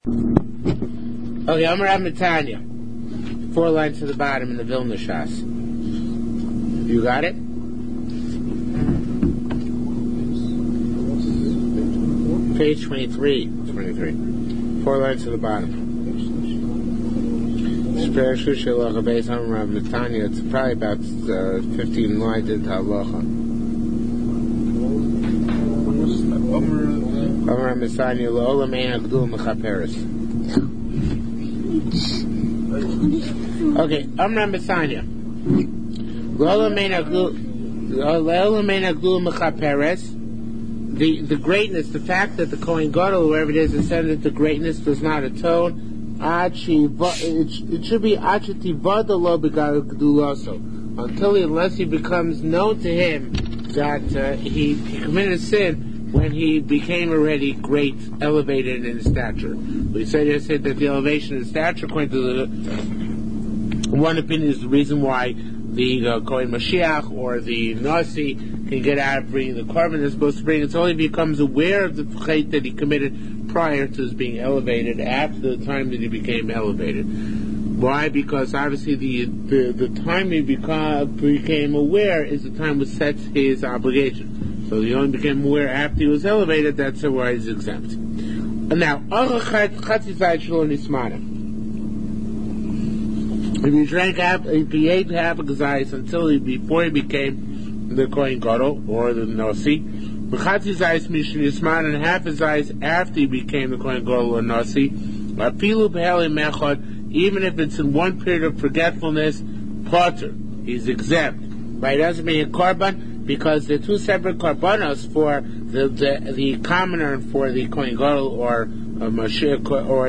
Okay, I'm Rav Netanya. 4 lines to the bottom in the Vilna Shas. You got it? Page 23. 4 lines to the bottom. It's probably about 15 lines into halacha. Amar Mesanya Lola Meina Gdul Mechaperes. Okay, Amar Mesanya Lola Meina Gdul Mechaperes. The greatness, the fact that the Kohen Gadol, wherever it is, ascended to greatness does not atone. It should be until unless he becomes known to him that he committed a sin when he became already great, elevated in stature. We said yesterday that the elevation in stature, according to the one opinion, is the reason why the Kohen Mashiach or the Nasi can get out of bringing the korban they're supposed to bring. It's only if he becomes aware of the chait that he committed prior to his being elevated, after the time that he became elevated. Why? Because obviously the time he became aware is the time which sets his obligation. So he only became aware after he was elevated. That's why he's exempt. And now, if he ate half a gazais before he became the Kohen Gadol or the Nasi, and half his eyes after he became the Kohen Gadol or Nasi, even if it's in one period of forgetfulness, Potter, he's exempt. Right? It doesn't mean a korban, because they're 2 separate korbanos for the commoner and for the Kohen Gadol or Mashiach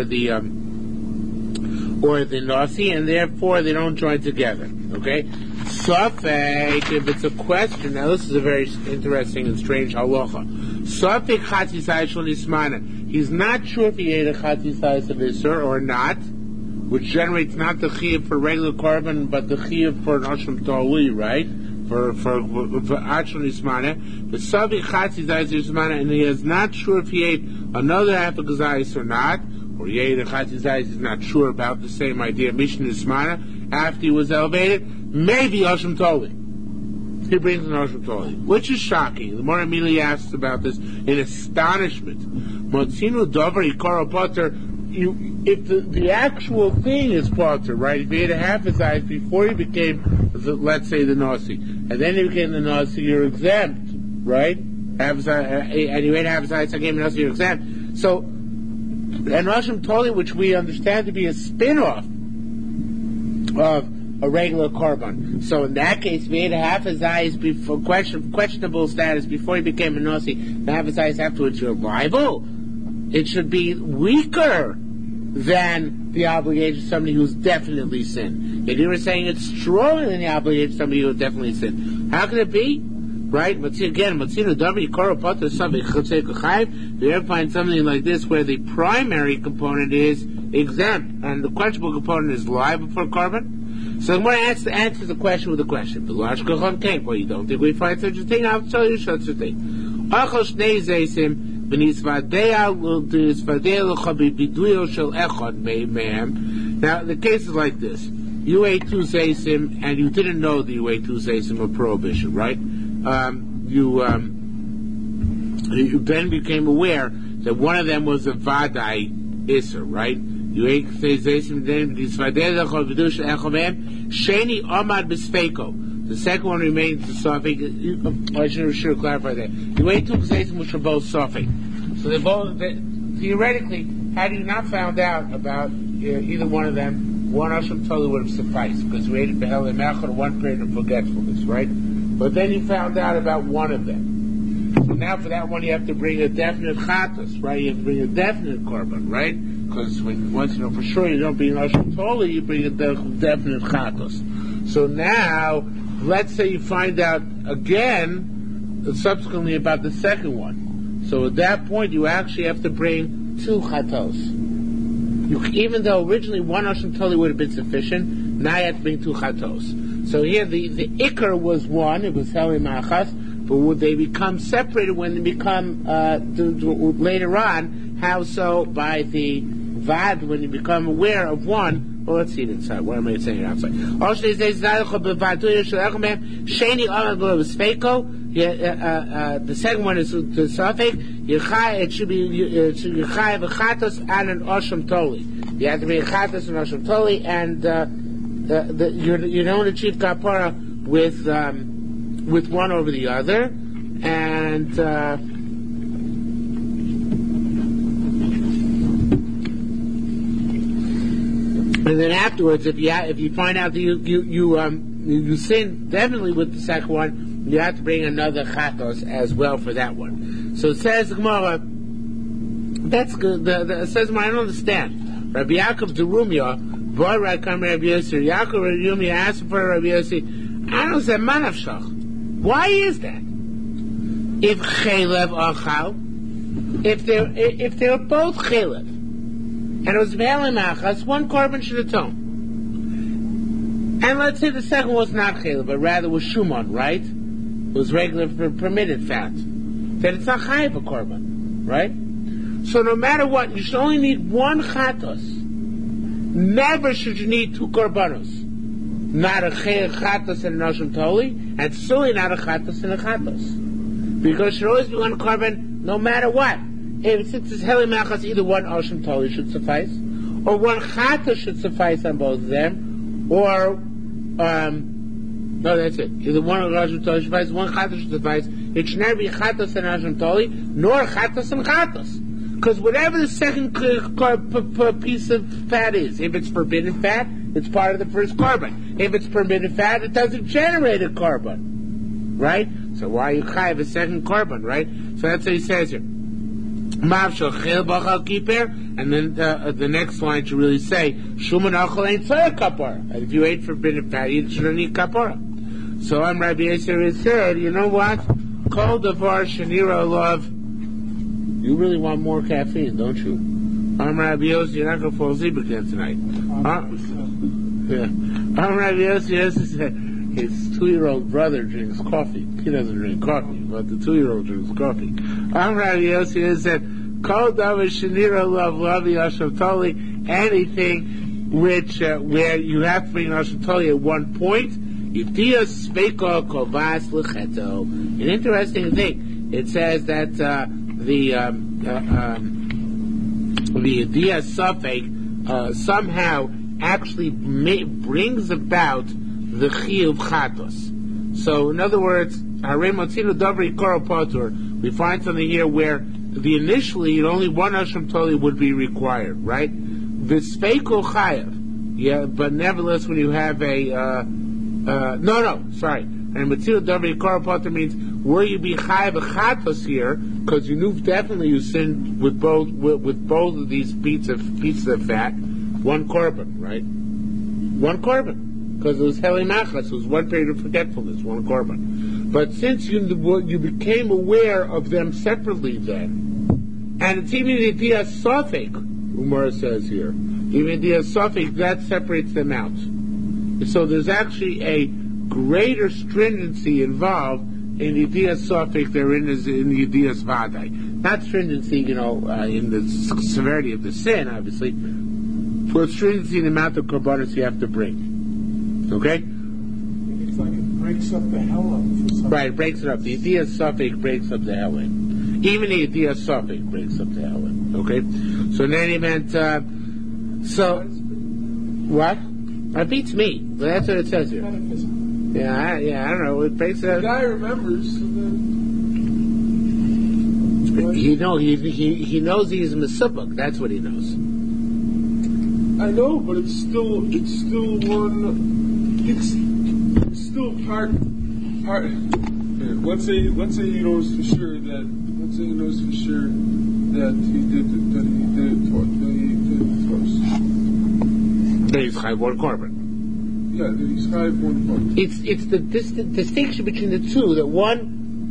or the Nasi, and therefore they don't join together. Okay? Safek, if it's a question, now this is a very interesting and strange halacha. Safek chatzisai shel nismana. He's not sure if he ate a chatzisai of Isser or not, which generates not the chiyuv for regular korban, but the chiyuv for Nashim Tali, right? For Achel Nismana. The Safek chatzisai shel nismana, and he is not sure if he ate another half of gazais or not, or he ate a chatzisai, he's not sure about the same idea, Mishnah Nismana, after he was elevated. Maybe Hashem Toli. He brings an Hashem Toli, which is shocking. The more immediately asks about this in astonishment. Motzinu Dover Ikara Potter. If the actual thing is Potter, right? If he ate a half his eyes before he became, let's say, the Nasi, and then he became the Nasi, you're exempt, right? And you ate half his eyes, I became the Nasi, you're exempt. So, and Hashem Toli, which we understand to be a spin-off of a regular korban. So in that case, if he ate half his eyes before questionable status before he became a Nasi, and half his eyes afterwards, you're liable. It should be weaker than the obligation of somebody who's definitely sinned. If you were saying it's stronger than the obligation of somebody who definitely sinned, how can it be? Right? If you ever find something like this where the primary component is exempt and the questionable component is liable for korban. So I'm going to answer the question with a question. Well, you don't think we find such a thing? I'll tell you such a thing. Now, the case is like this. You ate 2 zeisim, and you didn't know that you ate 2 zeisim of prohibition, right? You then became aware that one of them was a vadai iser, right? You ate zeisim, then sheni amad b'sfeiko. The second one remains the safek. I should clarify that. You ate 2 zeisim which were both safek. So they both theoretically, had you not found out about either one of them, one Hashem totally would have sufficed, because we ate it behel emechad, one period of forgetfulness, right? But then you found out about one of them. So now for that one you have to bring a definite chatos, right? You have to bring a definite korban, right? Because once you know for sure you don't bring Hashem totally, you bring a definite chatos. So now, let's say you find out again, subsequently about the second one. So at that point you actually have to bring 2 chatos. Even though originally one Hashem totally would have been sufficient, now you have to bring 2 chatos. So here the ikar was 1, it was heli machas, but would they become separated when they become later on? How so? By the bevad, when you become aware of one. Well, let's see it inside. What am I saying it outside? The second one is the Safek. It should be Yechai v'chatos and an Osham Toli. You have to be a Chatos and Osham Toli, and you don't achieve Kapara with one over the other, and then afterwards, if you find out that you sin definitely with the second one, you have to bring another chatos as well for that one. So it says the Gemara. That's good. It says, I don't understand. Rabbi Yaakov Derumya, boy, Rakam Rabbi Yossi. Yaakov Derumya asked for Rabbi Yossi. I don't understand. Manavshach. Why is that? If chelev or chal, if they're both chelev, and it was ve'elimachas, one korban should atone. And let's say the second was not chelev, but rather was shumon, right? It was regular permitted fat. Then it's not chayiv a korban, right? So no matter what, you should only need one chatos. Never should you need two korbanos. Not a chatos and a noshim toli, and certainly not a chatos and a chatos. Because it should always be one korban, no matter what. Since it's heli machas, either one oshim toli should suffice, or one chatos should suffice on both of them, or no, that's it. Either one oshim toli should suffice, one chatos should suffice. It should never be chatos and oshim toli, nor chatos and chatos. Because whatever the second piece of fat is, if it's forbidden fat, it's part of the first korban. If it's permitted fat, it doesn't generate a korban, right? So why you chayiv a second korban, right? So that's what he says here. And then the next line should really say, Shuman achol ain't tzarech kapara. And if you ate forbidden fat, you shouldn't eat kapara. So I'm Rabbi Yisrael said, you know what? Kol davar shenira love. You really want more caffeine, don't you? I'm Rabbi Yossi, you're not going to fall asleep again tonight. I'm Rabbi Yossi said his 2-year-old brother drinks coffee. He doesn't drink coffee, but the 2-year-old drinks coffee. I'm Rabbi Yossi said, Kol davar shenira lavi Hashem toli, anything which where you have to bring Hashem toli at one point. Yiftias speiko kovas lecheto. An interesting thing. It says that the idea suffix somehow actually brings about the chiyuv chatos. So, in other words, we find something here where initially only one Hashem Toli would be required, right? V'speiko chayav. Yeah, but nevertheless, when you have a and Matzil Davar Yikar Potter means where you be chayav a chatos here, because you knew definitely you sinned with both of these pieces of fat, one korban, right? One korban. Because it was heli machas, it was one period of forgetfulness, one korban. But since you became aware of them separately then, and it's even the idea sofik, Umar says here, even the sofik, that separates them out. So there's actually a greater stringency involved in the idea sofik than in the idea vadai. Not stringency, in the severity of the sin, obviously, but stringency in the amount of korbanos you have to bring. Okay? It's like it breaks up the helam for something. Right, it breaks it up. The idea sofik breaks up the helam. Even the idea sofik breaks up the helam. Okay? So in any event, what? That beats me. But that's what it says here. Yeah, I don't know. It breaks it up. The guy remembers. He knows he's a mesupuk. That's what he knows. I know, but it's still part. Let's say he knows for sure that he did it first. Then he's chayav one korban. Yeah, then he's chayav one korban. It's the distinction between the two that one's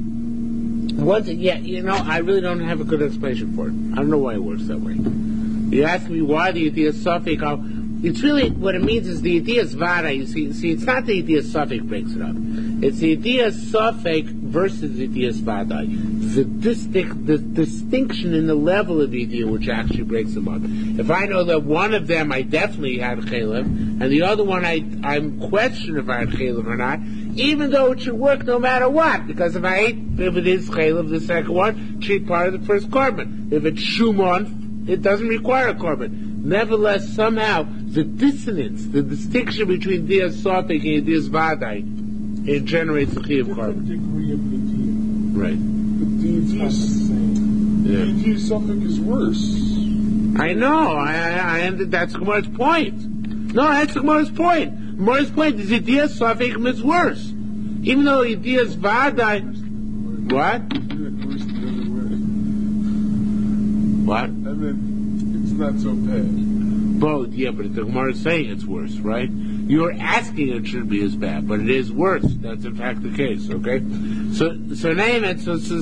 I really don't have a good explanation for it. I don't know why it works that way. You ask me why the idea suffix. It's really what it means is the idea vada. You see, it's not the idea suffix breaks it up. It's the idea suffix versus the idea vada. the distinction in the level of idea which actually breaks them up. If I know that one of them I definitely had chaylev, and the other one I'm questioning if I had chaylev or not, even though it should work no matter what, because if it is chaylev, the second one, treat part of the first korban. If it's shumon, it doesn't require a korban. Nevertheless, somehow, the dissonance, the distinction between dias sofik and dias vadai, it generates a chiyuv korban. Degree of idea. Right. But the idea suffix is worse. I know. That's Gemara's point. No, that's Gemara's point. Gemara's point is idea suffix is worse, even though ideas vadai. What? What? And then it's not so bad. Both, yeah, but the Gemara is saying it's worse, right? You're asking it should be as bad, but it is worse. That's in fact the case, okay? So name it,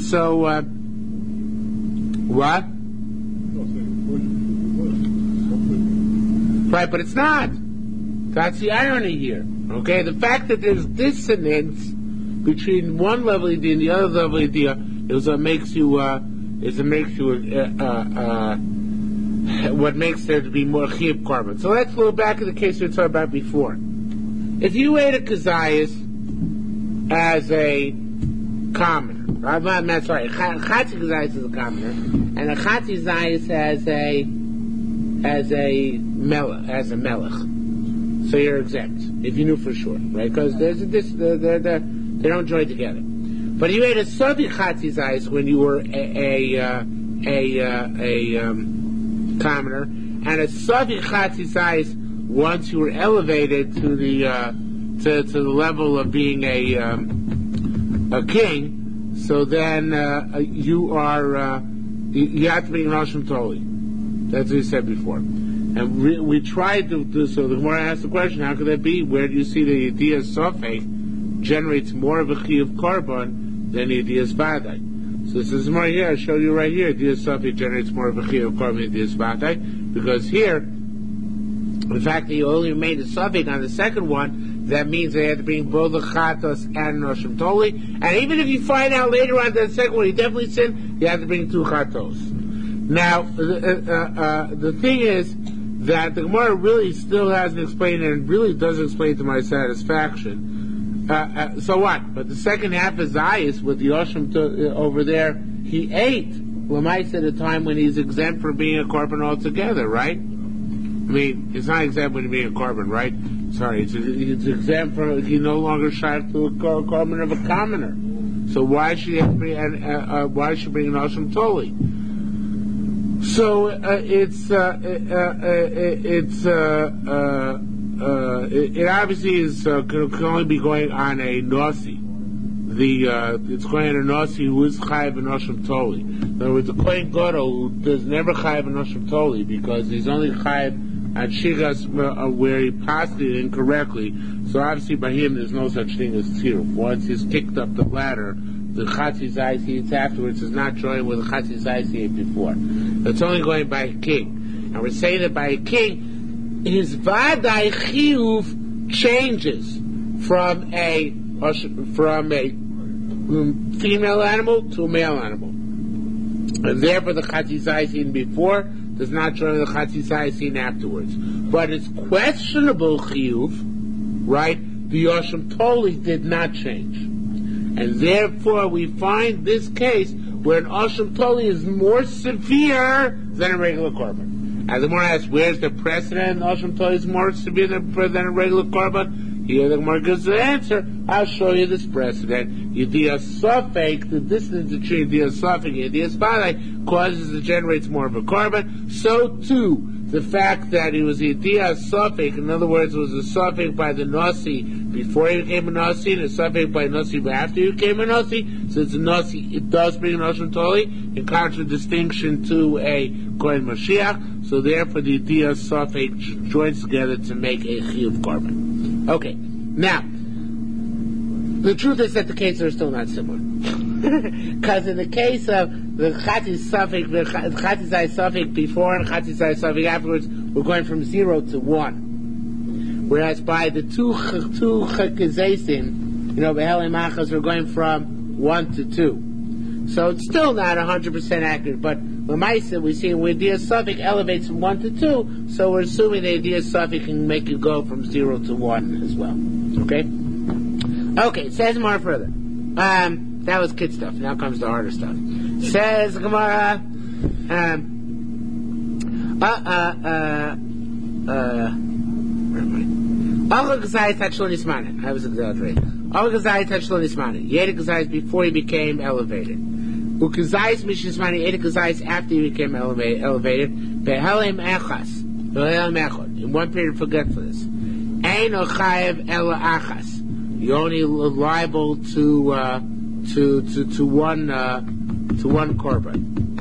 what? Right, but it's not. That's the irony here, okay? The fact that there's dissonance between one level idea and the other level idea is what makes what makes there to be more chiyuv korban. So let's go back to the case we were talking about before. If you ate a kazayas as a commoner, chatzi kazayas is a commoner, and a chatzi zayas as a melech, so you're exempt if you knew for sure, right? Because they don't join together. But you ate a savi chatzi zayas when you were a commoner, and a savi chatzi zayas once you were elevated to the level of being a king. So then you have to be an Hashem Toli. That's what we said before. And we tried to do so. The Gemara asked the question, how could that be? Where do you see the idea of Sofek generates more of a chiyuv korban than the idea of Vadai? So this is more here. I show you right here. The idea of Sofek generates more of a chiyuv korban than the idea of Vadai, because here, the fact that you only made a Sofek on the second one, that means they had to bring both the Chatos and Noshim Toli. And even if you find out later on that the second one he definitely sinned, you have to bring 2 Chatos. Now, the thing is that the Gemara really still hasn't explained, and really doesn't explain to my satisfaction. So what? But the second half is Zayis with the Oshim over there, he ate Lamais at a time when he's exempt from being a korban altogether, right? I mean, it's not exempt when being a korban, right? Sorry, it's exempt from, he no longer shot to a korban of a commoner. So why should he bring an Oshim Toli? So it obviously is can only be going on a nasi. It's going on a nasi who is chayav and Oshim Toli. In other words, the Kohen Gadol who does never chayav and Oshim Toli because he's only chayav at shigas where he passed it incorrectly. So obviously by him there's no such thing as tziruf. Once he's kicked up the ladder, the chatzi zayis he eats afterwards is not joined with the chatzi zayis he ate before. It's only going by a king. And we're saying that by a king, his vadai chiyuv changes from a female animal to a male animal. And therefore the chatzi zayis eaten before does not join the chatzi zayis eaten afterwards. But it's questionable chiyuv, right? The Oshim Toli did not change. And therefore we find this case where an Oshim Toli is more severe than a regular korban. As the Gemara asks, where's the precedent? Oshim Toli is more severe than a regular korban. Here the Gemara gives the answer. I'll show you this precedent. Yediyah Sofek, the distance between Yediyah Sofek and Yediyah Spadai causes it generates more of a korban. So too, the fact that it was Yediyah Sofek, in other words, it was a Sofek by the Nasi before he became a Nasi, and a Sofek by Nasi after he became a Nasi. So it's a Nasi, it does bring an Oshim Toli, in contradistinction to a Kohen Mashiach. So therefore the Yediyah Sofek joins together to make a Chiyuv korban. Okay, now, the truth is that the cases are still not similar. Because in the case of the Chatzi Zayis Sofek before and Chatzi Zayis Sofek afterwards, we're going from 0 to 1. Whereas by the two Chakizesim, Behelei Machas, we're going from 1 to 2. So it's still not 100% accurate, but Lamaisa, we see when the idea suffix elevates from 1 to 2, so we're assuming the idea suffix can make you go from 0 to 1 as well. Okay? Okay, it says more further. That was kid stuff. Now comes the harder stuff. Says Gemara, where am I? I was exaggerating. Yedek Gazayis before he became elevated. Ukazayis Mishismani, Yedek Gazayis after he became elevated. Behelem Echas. Behelem Echad. In one period of forgetfulness. Ein Ochayev Ela Achas. You're only liable to one korban.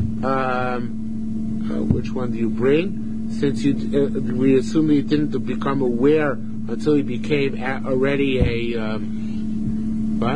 Which one do you bring? Since we assume he didn't become aware until he became already a what?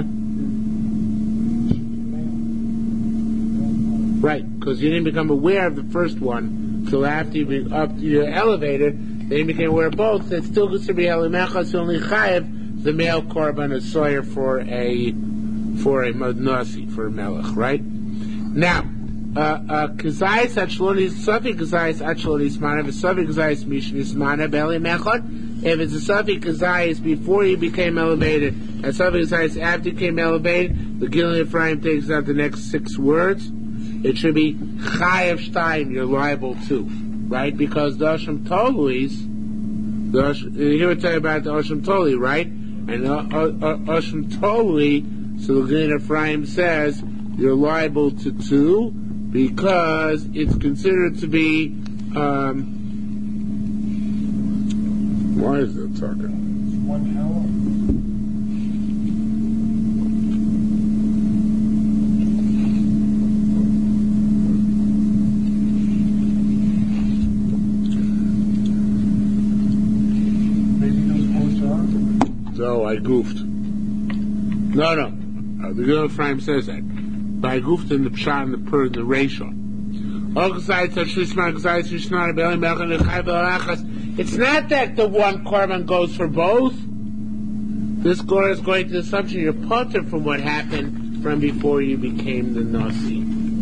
Right, because you didn't become aware of the first one until after you're elevated. Then you became aware of both. That still goes to be Elimechas only chayev the male korban a soyer for a madnasi, for a melech, right? Now, kazayis achloni safik kazayis achloni smana v'safik kazayis mishni smana beli mechad. If it's a safik kazayis before he became elevated and safik kazayis after he became elevated, the Gilin Ephraim takes out the next 6 words. It should be chayev shtayim. You're liable to, right? Because the Osham Toluis, here we're talking about the Osham Toli, right? And Osham Toli, so the Gilin Ephraim says you're liable to 2 because it's considered to be. Why is that talking? It's 1 hell. No, I goofed. No. The Gilin Ephraim says that. But I goofed in the pshat and the ratio. It's not that the one korban goes for both. This Gemara is going to the assumption you're potter from what happened from before you became the Nasi.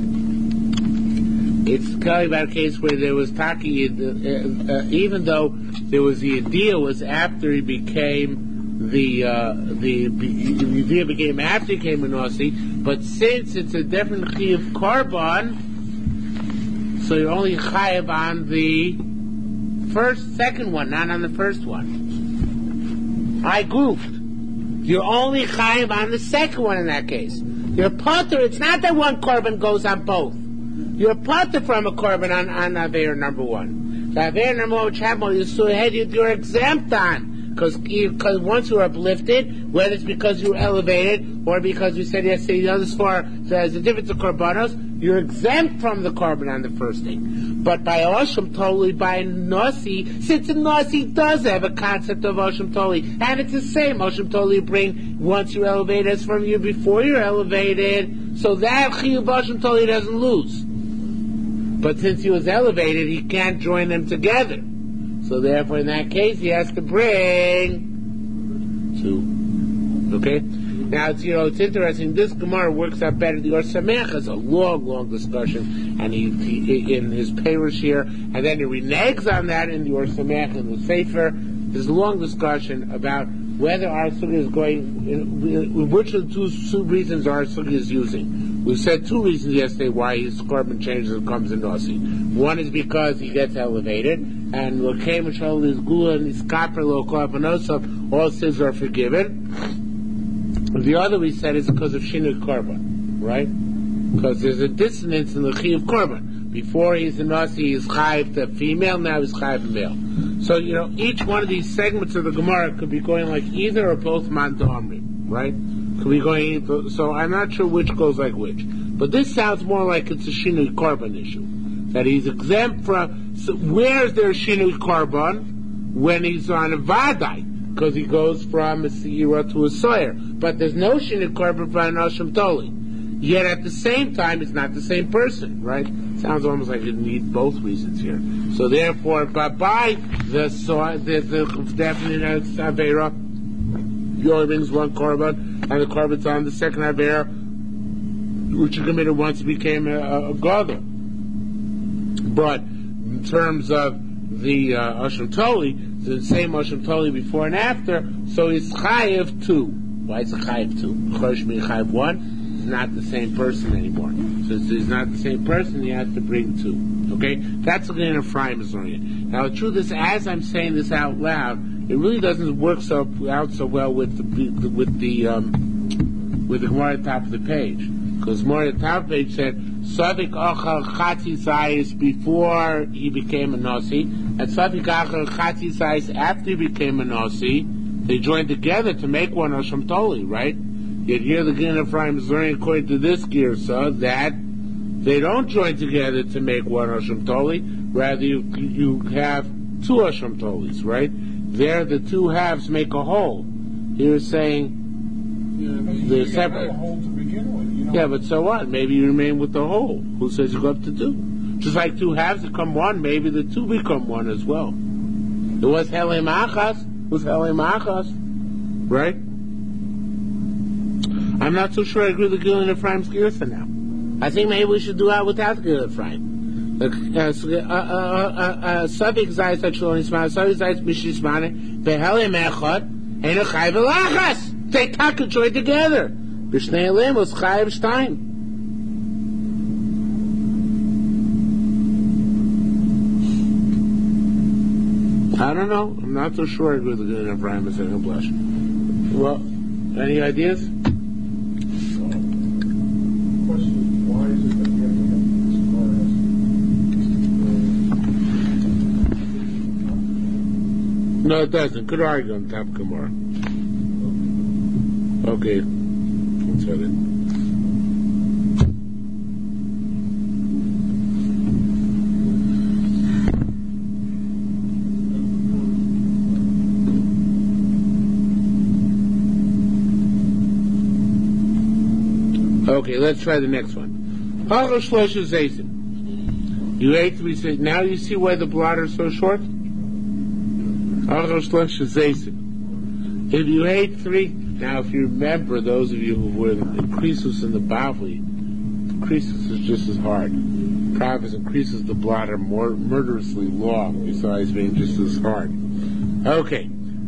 It's telling about a case where there was Taki, even though there was the idea was after he became the idea became after he became a Nasi, but since it's a different chiyuv korban, so you're only chayav on the second one, not on the first one. I goofed. You're only chayav on the second one in that case. You're potter. It's not that one korban goes on both. You're potter from a korban on Aveir number 1. The Aveir number 1, which happened, you're exempt on. Because once you're uplifted, whether it's because you're elevated or because we said yesterday the other far there's a difference of korbanos, you're exempt from the korban on the first thing. But by Osham Toli, by Nasi, since a Nasi does have a concept of Osham Toli, and it's the same Osham Toli you bring once you're elevated as from you before you're elevated, so that Chiyuv Osham Toli doesn't lose. But since he was elevated, he can't join them together. So therefore, in that case, he has to bring 2. Okay? Now, it's interesting. This Gemara works out better. The Or Sameach has a long discussion, and he in his Perush here, and then he reneges on that in the Or Sameach and the Sefer. There's a long discussion about whether our sugi is going, which of the 2 reasons our sugi is using. We said 2 reasons yesterday why his korban changes and comes in Nasi. One is because he gets elevated, and Lokeim Shal is Gula and Iskaper Lo Korbanosov, all sins are forgiven. The other we said is because of Shinui Korban, right? Because there's a dissonance in the Chiyuv Korban. Before he's a Nasi, he's Chayiv to female, now he's Chayiv to male. So, each one of these segments of the Gemara could be going like either or both Man to Amri, right? Could be going, so I'm not sure which goes like which. But this sounds more like it's a Shinui Korban issue. That he's exempt from, so where's there Shinui Korban? When he's on a Vadai. Because he goes from a Seira to a Sawyer. But there's no Shinui Korban for an Osham Toli. Yet at the same time, it's not the same person, right? Sounds almost like you need both reasons here. So therefore, but by the definite Avera, he only brings one korban, and the korban's on the second Avera. which you committed once you became a gadol. But in terms of the Asham Toli, the same Asham Toli before and after, so he's Chayev 2. Why is it Chayev 2? Chosh Mi Chayev 1 is not the same person anymore. So he's not the same person, he has to bring 2. Okay? That's the Din of Ephraim is on it. Now the truth is, as I'm saying this out loud, it really doesn't work out so well with the Gemara at the top of the page. Because Gemara at the top of the page said, Safik Achar Chatzi Zayis before he became a Nasi, and Safik Achar Chatzi Zayis after he became a Nasi. They joined together to make one Asham Toli, right? Yet here the Din of Ephraim is learning according to this Girsa that they don't join together to make one Asham Toli. Rather, you have 2 Asham Tolis, right? There, the 2 halves make a whole. Here is saying they're separate. Yeah, but so what? Maybe you remain with the whole. Who says you go up to 2? Just like 2 halves become 1, maybe the 2 become 1 as well. It was Helem Achas. It was Helem Achas. Right? I'm not so sure I agree with the Gilin Ephraim's Girsa now. I think maybe we should do that without Gilin Ephraim. Safik Zayis Achulon Ismael, Safik Zayis Mishishmane, Behelem Echad, and a Chayv Elachas. They talk and join together. B'shnei Elim was Chayv Stein. I don't know. I'm not so sure I agree with the Gilin Ephraim and Second Blush. Well, any ideas? Question: why is it that we have to have this No, it doesn't. Could argue on top of Gemara. Okay. Let's have it. Okay, let's try the next one. You ate 3 seism. Now you see why the blotter is so short? If you ate 3, now if you remember, those of you who were in Krisus in the Bavli, Krisus is just as hard. Travis increases the blotter more murderously long, besides being just as hard. Okay.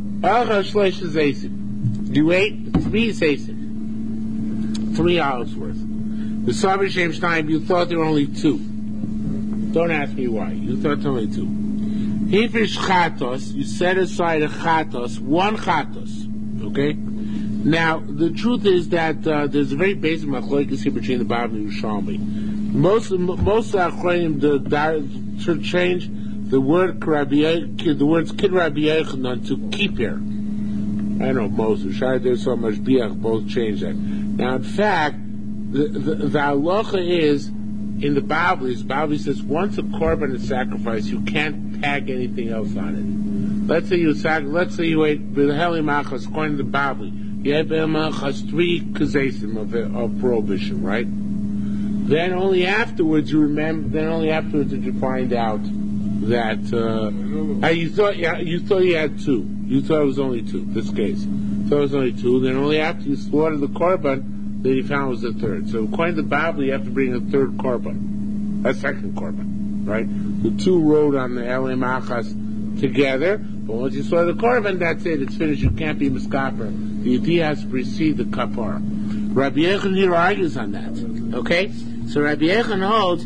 You ate 3 seism. 3 hours worth. The Sabri Shem Stein, you thought there were only 2. Don't ask me why. You thought there were only 2. Hifish chatos, you set aside a chatos, 1 chatos. Okay? Now, the truth is that there's a very basic machlokes here between the Bavli and Yerushalmi. Most achronim should change the words kid Rabbi Yochanan to kippur. I don't know, Moses, there's so much biach, both change that. Now, in fact, the halacha is in the Bavli says once a korban is sacrificed, you can't tag anything else on it. Let's say you ate with Heli Machas, according to the Bavli, you had Machas 3 kazesim of prohibition, right? Then only afterwards did you find out that you thought you had 2. You thought it was only 2. This case, you thought it was only 2. Then only after you slaughtered the korban, that you found was the 3rd. So according to the Bible, you have to bring a 3rd korban, a 2nd korban, right? The 2 rode on the Elim Achas together, but once you slaughter the korban, that's it. It's finished. You can't be miskaper. The idea has to precede the kapara. Rabbi Yechon here argues on that. Okay, so Rabbi Yechon holds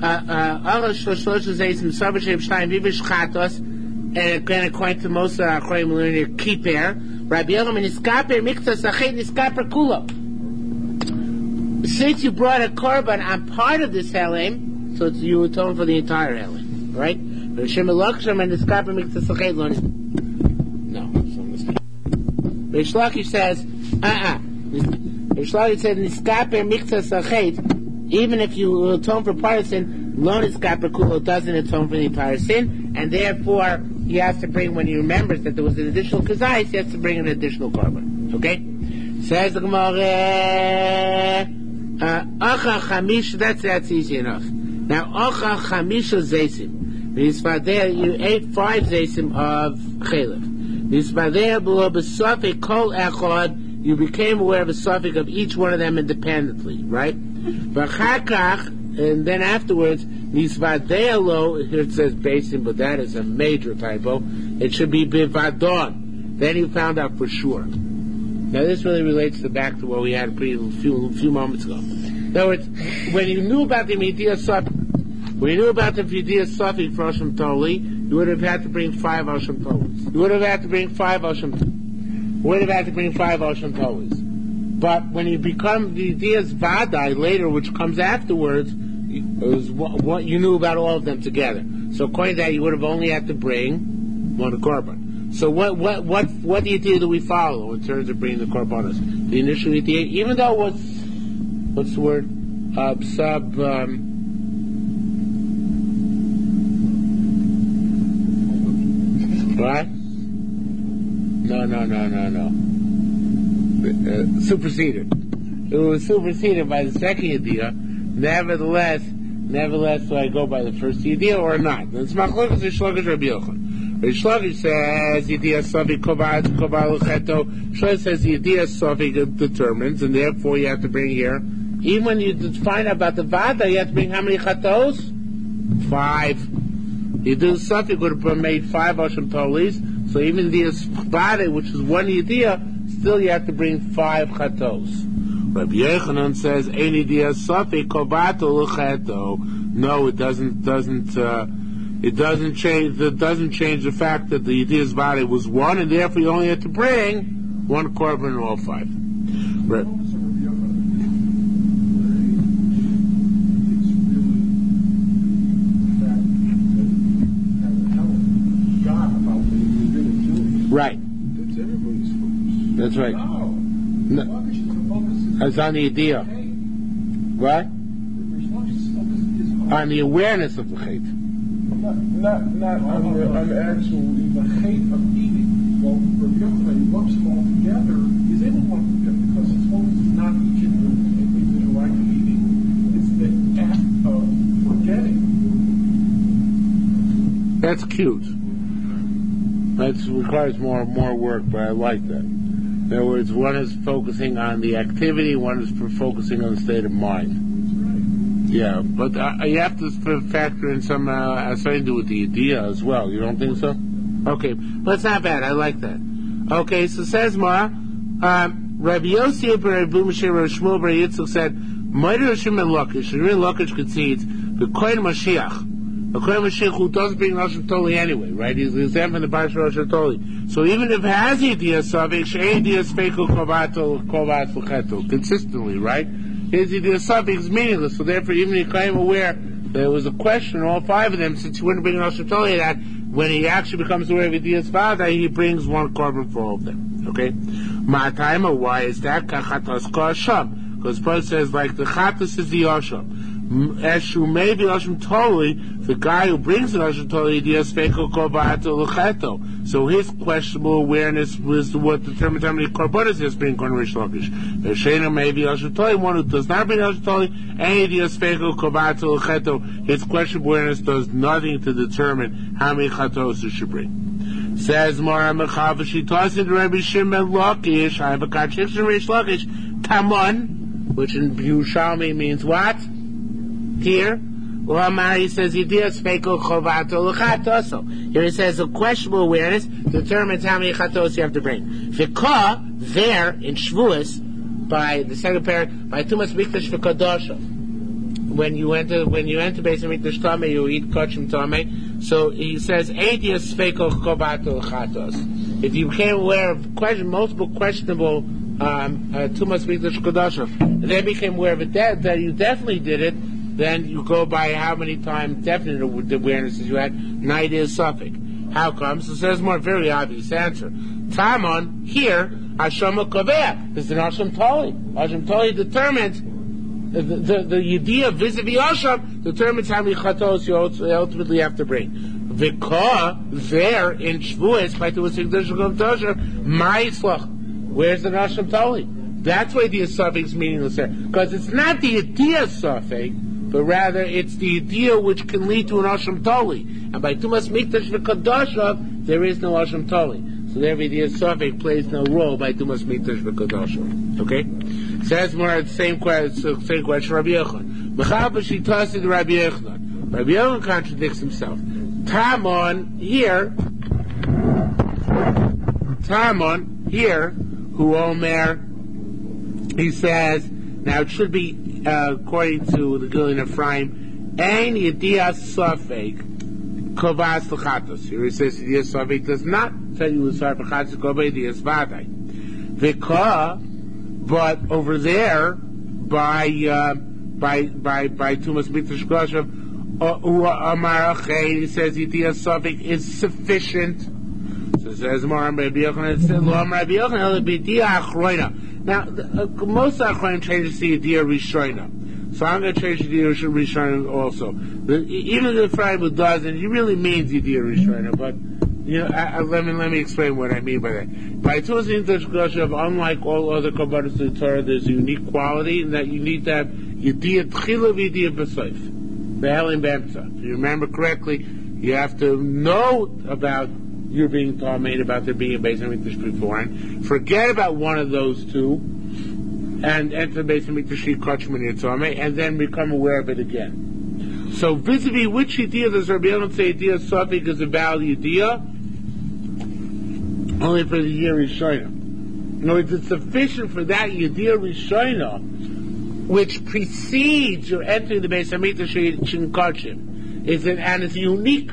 and again, according to most Achronim, kippur. Rabbi Yechon niskaper miktas achet niskaper kulo. Since you brought a korban on part of this helim, so you atone for the entire helim, right? No, so Reish Lakish says, Reish Lakish said, niskaper miktas achet, even if you atone for part of sin, lo niskaper kulo doesn't atone for the entire sin, and therefore he has to bring, when he remembers that there was an additional kazais, he has to bring an additional korban. Okay? Says the Gemara, Acha Chamish, that's easy enough. Now, Acha Chamisha Zaysim. You ate 5 Zaysim of Chalif. You became aware of a suffix of each one of them independently, right? V'chakach, and then afterwards, nisvadealo, here it says basin, but that is a major typo. It should be bivadon. Then you found out for sure. Now this really relates back to what we had a few moments ago. In other words, when you knew about the Midiyah Safik, when you knew about the Midiyah Safik for Asham Toli, you would have had to bring 5 Asham Tolis. You would have had to bring 5 Asham Tolis. But when you become the Midiyah Vadai later, which comes afterwards, it was what you knew about all of them together. So according to that, you would have only had to bring 1 korban. So what idea do we follow in terms of bringing the korbanos? The initial idea, even though what's the word? What? No. Superseded. It was superseded by the second idea. Nevertheless, do I go by the first idea or not? It's Machlokes Reish Lakish Rabbi Yochanan. Reish Lakish says Yediyah Safik Kovat Lucheto. Shlomo says Yediyah Safik determines, and therefore you have to bring here. Even when you find out about the Vada, you have to bring how many chatos? 5. Yediyah Safik would have made 5 Asham Tolis. So even the Vada, which is 1 Yediyah, still you have to bring 5 chatos. Rabbi Yochanan says, "Ein Yediyah Safik Kovat Lucheto." No, it doesn't change. It doesn't change the fact that the Yediyah's body was 1, and therefore you only had to bring 1 korban in all 5. Right. Right. That's everybody's focus. That's right. No. It's on the idea. What? On the awareness of the chait. Not on the actual the hate of eating. Well, Rabbi Yochanan lumps them all together. He's able to lump them together because his focus is not each individual act of eating. It's the act of forgetting. That's cute. That requires more work, but I like that. In other words, one is focusing on the activity, one is focusing on the state of mind. Yeah, but you have to factor in some something to do with the idea as well. You don't think so? Okay, but it's not bad. I like that. Okay, so says Mara, Rabbi Yossi Rabbi Moshe Rabbi Shmuel Bar Yitzchak said, "Ma'ir Shimon Lakish." Shimon Lakish concedes the Kohen Mashiach. The Kohen Mashiach who doesn't bring Rosh Toli anyway, right? He's exempt from the Parsha Rosh Toli. So even if it has idea Savik, She'idiyah Spekel Kovat Fucheto, consistently, right? His idea Savik is meaningless. So therefore, even if he became aware there was a question, all 5 of them, since he wouldn't bring Rosh Toli, that when he actually becomes aware of Idiyah's father, he brings 1 korban for all of them. Okay? Ma'atayma, why is that? Kachatas Kasham. Because Paul says, like the Chatas is the Yasham. Eshu maybe Asham Toli, the guy who brings the Asham Toli, so his questionable awareness was what determines how many korbanos he has bring on Reish Lakish. Shena maybe Asham Toli, one who does not bring Asham Toli, his questionable awareness does nothing to determine how many chatos he should bring. Says Mara Mechav, she tosses into Rabbi Shimon Lakish, I have a contradiction in Reish Lakish, Taman, which in Yerushalmi means what? Here, he says, here he says, a questionable awareness determines how many chatos you have to bring. V'ka, there, in Shavuos, by the second parent, by Tumas Mikdash v'Kadosha. When you enter Beis Mikdash Tameh, you eat Kachim Tameh. So he says, if you became aware of multiple questionable Tumas Mikdash Kadosha, and then became aware of it, that you definitely did it, then you go by how many times definite awarenesses you had. Night is Suffolk. How come? So it says more very obvious answer. Tamon, here, Hasham Koveh, is an Hasham Toli. Hasham Toli determines, the idea vis-a-vis Hasham determines how many chatos you ultimately have to bring. V'ka, there, in Shavuos, by the Sikdash Tosher, Ma'islach. Where's the Hasham Toli? That's why the suffix is meaningless there. Because it's not the idea suffix, but rather it's the idea which can lead to an Asham Toli. And by Tumas Mikdash v'Kadoshav, there is no Asham Toli. So therefore the Safek plays no role by Tumas Mikdash B'Kodoshim. Okay? Says more the same question, Rabbi Yochanan. Mechal b'shitasid Rabbi Yochanan. Rabbi Yochanan contradicts himself. Tamon here, who Omer, he says, now it should be, according to the Gilin Ephraim, Ein Yediyah Safek Kovas L'chatos. Here he says Yediyah Safek does not tell you L'sar B'chatos Kovas Yediyah Svadai. V'ka, but over there, by Tumas Mikdash Goshav, Amar Achein, he says Yediyah Safek is sufficient. So it says Mar Rabbi Yochanan, it says Lo Rabbi Yochanan, Yediyah Achroina. Now, most of Achronim changes to Yediyah Rishoina. So I'm going to change Yediyah Rishoina also. Even the Ephraim who doesn't, he really means Yediyah Rishoina, but let me explain what I mean by that. By Tumas Mikdash Goshav, unlike all other Korbanos of the Torah, there's a unique quality in that you need to have Yediyah Tchila Yediyah B'Soif. Be'elim B'Emtza. If you remember correctly, you have to know about you're being made about there being a Beis HaMikdash beforehand. Forget about one of those two, and enter the Beis HaMikdash Kachman Yitzameh, and then become aware of it again. So vis-a-vis which Yediyah does Rabbi Yochanan say Yediyah Safek is a valid Yediyah? Only for the year Rishona. In other words, it's sufficient for that Yediyah Rishona, which precedes your entering the Beis HaMikdash Kachim. And it's a unique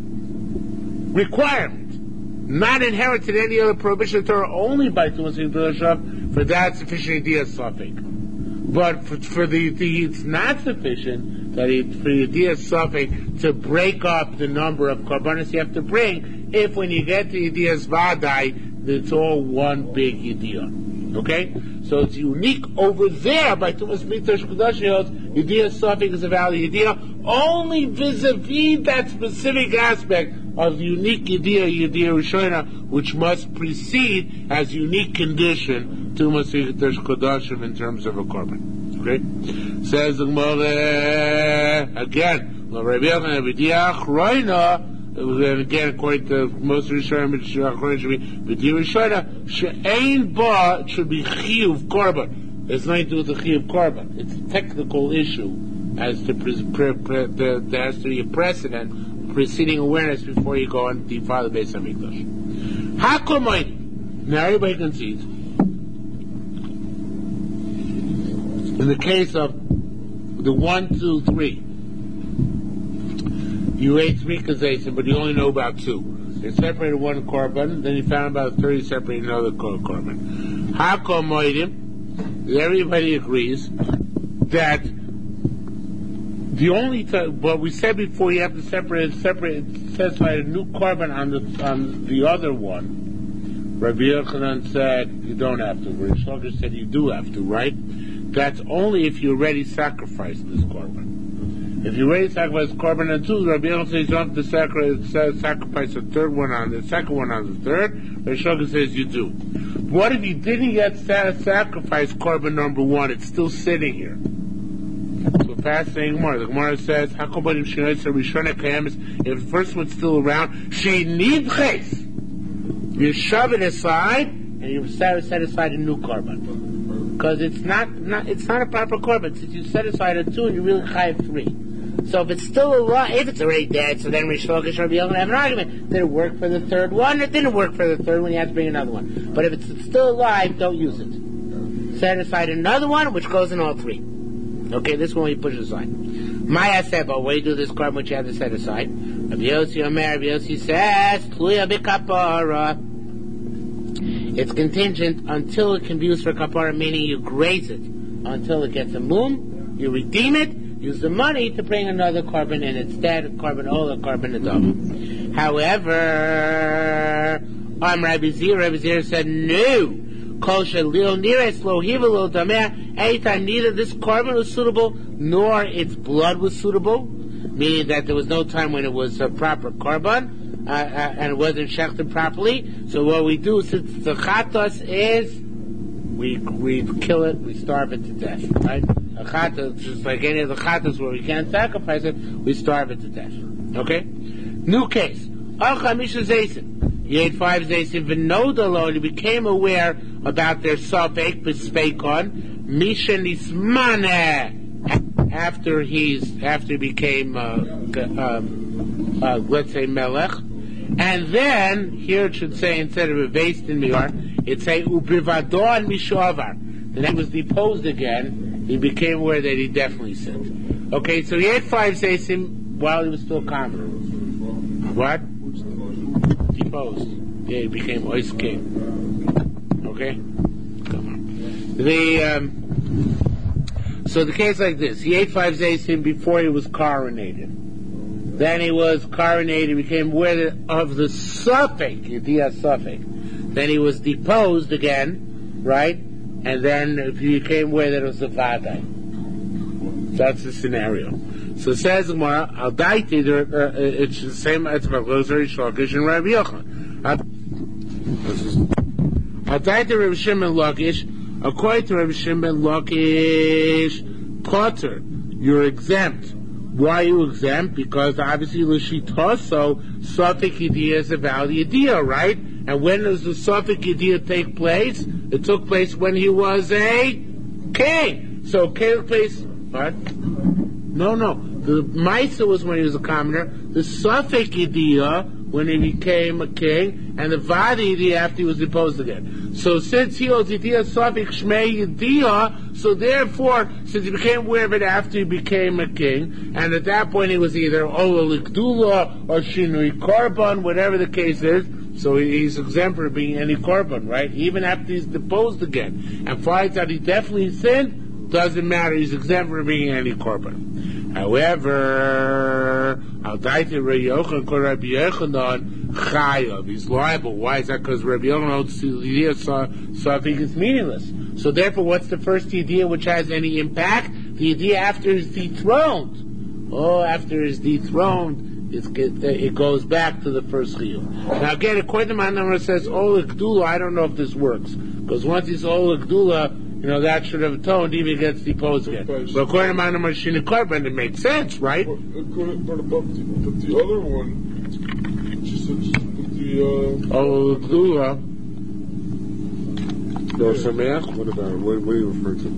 requirement, not inherited any other prohibition of Torah, only by Tumas Mikdash. For that, sufficient Yediyah Safek. But for the it's not sufficient for Yediyah Safek to break up the number of korbanos you have to bring. If when you get to Yediyah Zvadai, it's all one big Yediyah. Okay, so it's unique over there by Tumas Mikdash Kodashim. Yediyah Safek is a valid Yediyah only vis-a-vis that specific aspect of unique Yediyah Rishona, which must precede as unique condition Tumas Mikdash Kodashim in terms of a korban. Okay, says the Gemara again. Rabbi Yochanan Yediyah Chroina. And again, according to most Rishonim, Yediyah Rishona she'ein ba should be chiyuv korban. It's nothing to do with the chiyuv korban. It's a technical issue as to there has to be a precedent, preceding awareness before you go and defile the Beis HaMikdash. Hakomayni. Now everybody concedes. In the case of the 1, 2, 3. You ate 3 kazesim, but you only know about 2. They separated one korban, then you found about 30 separated another korban. Hakol moedim, everybody agrees that the only what we said before, you have to separate specify a new korban on the other one. Rabbi Yochanan said you don't have to. Rish Lakish said you do have to, right? That's only if you already sacrificed this korban. If you already sacrificed korban on 2, Rabbi Yochanan says you don't have to sacrifice the third one on the second one on the third. Rish Lakish says you do. What if you didn't yet sacrifice korban number 1? It's still sitting here. So fascinating Gemara. The Gemara says, if the first one's still around, you shove it aside and you set aside a new korban. Because it's not a proper korban. Since you set aside a 2 and you really chayav 3. So if it's still alive, if it's already dead, so then Rish Lakish Rabbi Yochanan have an argument. Did it work for the third one? It didn't work for the third one. You have to bring another one. But if it's still alive, don't use it. Set aside another one, which goes in all 3. Okay, this one we push aside. Maya said, but why do this korban which you have to set aside? Rabbi Yossi says, Tluya b'kapara. It's contingent until it can be used for kapara, meaning you graze it until it gets a mum, you redeem it, use the money to bring another korban in instead of korban ola, korban adama. However, Rabbi Zir said, no. Anytime neither this korban was suitable nor its blood was suitable, meaning that there was no time when it was a proper korban and it wasn't shechted properly. So what we do, since the chatos is, we kill it, we starve it to death, right? A chatos, just like any of the chatos where we can't sacrifice it, we starve it to death. Okay? New case. Yet 5 Zaysim Venodalo, he became aware about their Safek B'Speikon, Misha Nismane, after he became, let's say, Melech. And then, here it should say, instead of a Veist in Mior, it say, Ubrivadon Mishavar. Then he was deposed again, he became aware that he definitely sinned. Okay, so he had 5 Zaysim while he was still confident. What? Deposed. Yeah, he became Ois King. Okay? Come on. So the case like this, he ate 5 Zaysim before he was coronated. Then he was coronated, became aware of the Safek, Yediyah Safek. Then he was deposed again, right? And then he became aware that it was a Vadai. That's the scenario. So it says Gemara, Al Daiti, it's the same as Rosary Shlokish and Rabbi Yochanan. Al Daiti Rabbi Shimon Lakish, according to Rabbi Shimon Lakish, Potter, you're exempt. Why are you exempt? Because obviously L'shitoso, Safek Yediyah is a valid Yediyah, right? And when does the Safek Yediyah take place? It took place when he was a king. So took place, what? No. The Maisa was when he was a commoner. The Safek Yediyah when he became a king, and the Vadi Yediyah after he was deposed again. So since he was Yediyah Safek Shmei Yediyah, so therefore, since he became aware of it after he became a king, and at that point he was either Ola Likdula or Shinui Korban, whatever the case is, so he's exempt from being any Korban, right? Even after he's deposed again, and finds out he definitely sinned, doesn't matter, he's exempt from being any Korban. However, Al-Daiti Rabbi Yochanan Chayav, he's liable. Why is that? Because Rabbi Yochanan Safek is meaningless. So therefore, what's the first idea which has any impact? The idea after he's dethroned. After he's dethroned, it goes back to the first chiyuv. Now again, according to my number, it says Ola Gdula. I don't know if this works. Because once he's Ola Gdula, that should have atoned, even gets deposed again. But according to my number, Shini Korban, it makes sense, right? But the other one, she said, Ola Gdula. What about it? What do you refer to?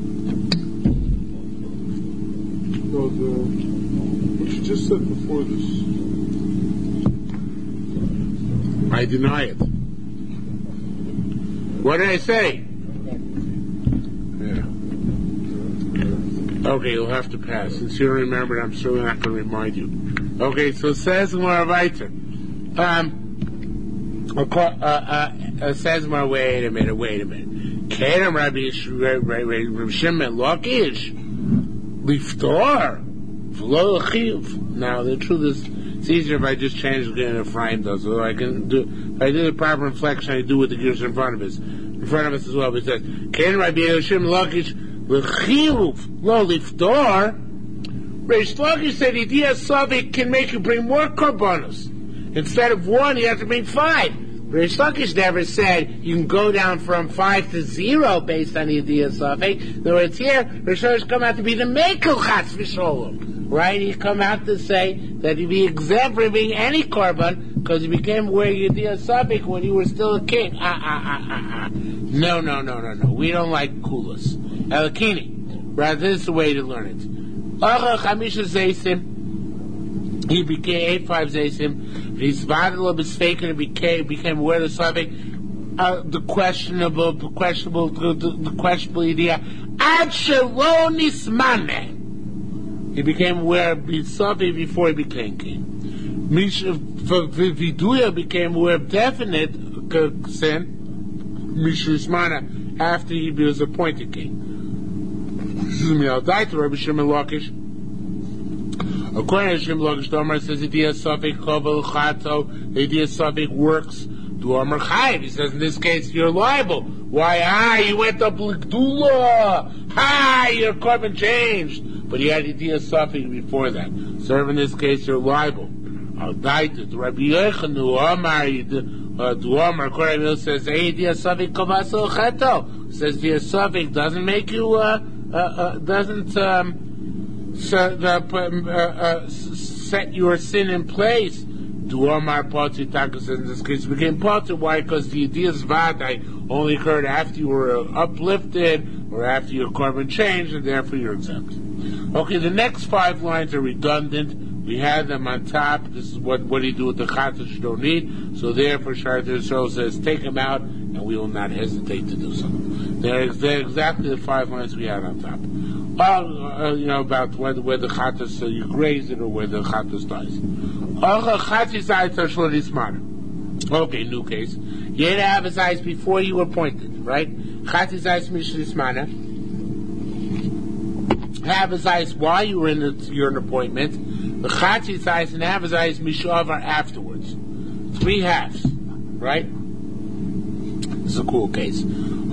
No, what you just said before this. I deny it. What did I say? Okay, you'll have to pass. Since you don't remember it, I'm certainly not going to remind you. Okay, so it says Gemara weiter. Says Gemara, wait a minute. Kedem Rabbi Shimon Lakish Liftor V'lo L'chiyuv. Now the truth is, it's easier if I just change it again Ephraim does. So I can do. If I do the proper inflection, I do with the gears in front of us. In front of us as well. But it says Kedem Rabbi Shimon Lakish L'chiyuv Lo Liftor. Reish Lakish said Yediyah Safek can make you bring more korbanos. Instead of 1, you have to bring 5. Reish Lakish never said you can go down from 5 to 0 based on Yediyah Safek. In other words, here, Reish Lakish come out to be the Mekel Chas V'Sholem. Right? He come out to say that he'd be exempt from being any korban because he became aware of Yediyah Safek when you were still a king. No. We don't like kulas. Elakini. Rather, this is the way to learn it. He became 5 Zaysim. He's vadalo b'sfeikin and became aware of the Safek, the questionable idea. Ad shelo nismane. He became aware of Safek before he became king. Viduya became aware of definite sin. Mishusmana after he was appointed king. Excuse me. I'll die to Rabbi Shimon Lakish. According to Shimon Lakish, the Omar says Yediyah Safek chovel chato. Yediyah Safek works. Do Omar chayiv. He says in this case you're liable. Why? You went up l'gdula. Your korban changed. But he had Yediyah Safek before that. So in this case you're liable. I'll die to Rabbi Yochanan Omar. Do Omar Korah says Yediyah Safek kovaso chato. Says Yediyah Safek doesn't make you doesn't set your sin in place Do Omar Poti Takas in this case became Poti. Why? Because the idea Zvadai only occurred after you were uplifted or after your carbon changed, and therefore you're exempt. Okay, the next 5 lines are redundant. We had them on top. This is what do you do with the chatas you don't need. So therefore, Sharat Yisrael says, take them out, and we will not hesitate to do so. They're exactly the 5 lines we had on top. About whether the chatas you graze it or whether the chatas dies. Okay, new case. You had to have his eyes before you were appointed, right? Chatis eyes mishlismana. Have his eyes while you were in your appointment. The chatis eyes and have his eyes mishavar afterwards. 3 halves, right? This is a cool case.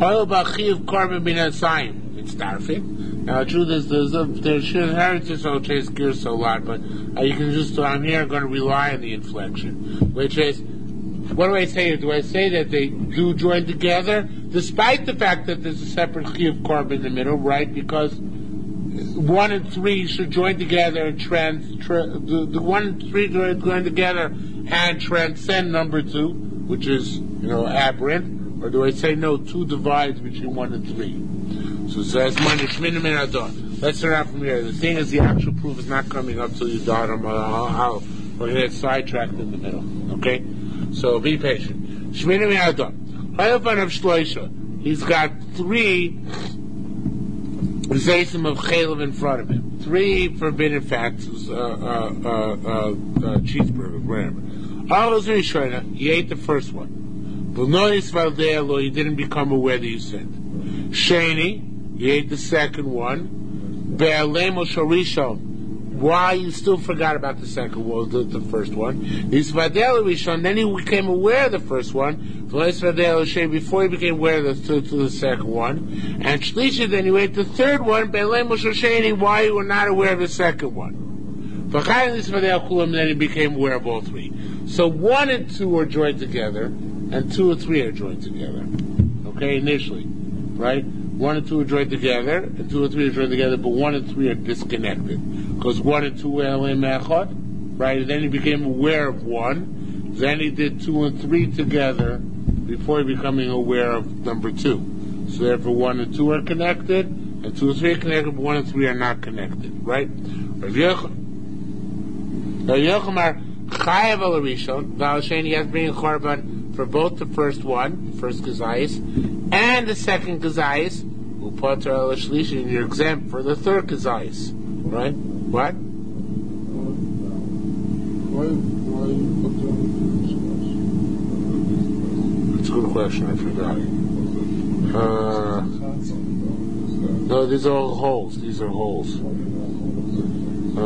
It's tarfin. Now, the truth is, there's inheritance so chase gears so lot, but you can just, I'm here going to rely on the inflection, which is, what do I say? Do I say that they do join together, despite the fact that there's a separate chiyuv korban in the middle, right? Because 1 and 3 should join together and the 1 and 3 join together and transcend number 2, which is, aberrant. Or do I say no, 2 divides between 1 and 3? So it says, let's start out from here. The thing is, the actual proof is not coming up till you dot them. We're going to get sidetracked in the middle. Okay? So be patient. He's got 3 zaysim of chaylev in front of him. 3 forbidden fats, cheeseburger, whatever. All those are Shona. He ate the first one. But he didn't become aware that you sinned. Sheni, he ate the second one. Why you still forgot about the second one, the first one? Then he became aware of the first one. Before he became aware of the second one. And Shlisha, then you ate the third one. Why you were not aware of the second one? Then he became aware of all 3. So 1 and 2 are joined together, and 2 and 3 are joined together. Okay, initially, right? 1 and 2 are joined together, and 2 and 3 are joined together, but 1 and 3 are disconnected. Because 1 and 2 were echad, right? And then he became aware of 1. Then he did 2 and 3 together before becoming aware of number 2. So therefore 1 and 2 are connected, and 2 and 3 are connected, but 1 and 3 are not connected, right? Rav Yochanan chayav al rishon, v'al sheni, he has to bring a korban for both the first one, first kazayis, and the second kazayis. Upater al shlishi, and you're exempt for the third kazayis, right? What? Why That's a good question. I forgot. No, these are all holes. These are holes. I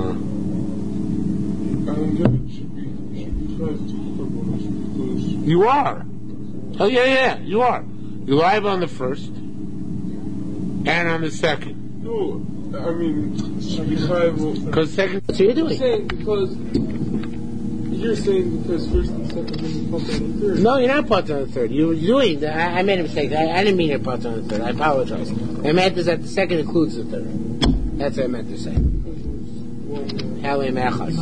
don't get it. Should be 5 to You are. Oh yeah, you are. You live on the first and on the second. No, I mean, should be 5. Because second. What are you doing? You're saying because first and second, then you put on the third. No, you're not put on the third. You're doing. I made a mistake. I didn't mean to put on the third. I apologize. I meant is that the second includes the third. That's what I meant to say. Halim Echas.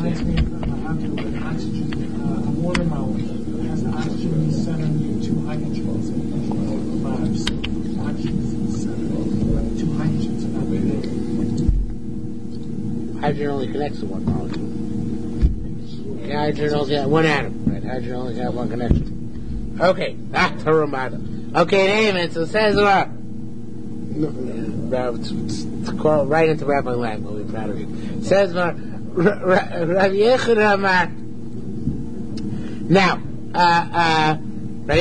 Water molecule has oxygen in the center and 2 hydrogens. Oxygen is in the center, 2 hydrogens are not there. Hydrogen only connects to 1 molecule. Hydrogen only has 1 atom, right? Hydrogen only has 1 connection. Okay, Taramada. Okay, anyway, so it says what? Right into Rabbi Lang, we'll be proud of you. It says what? Rabbi Yechid Amar. Now, Rabbi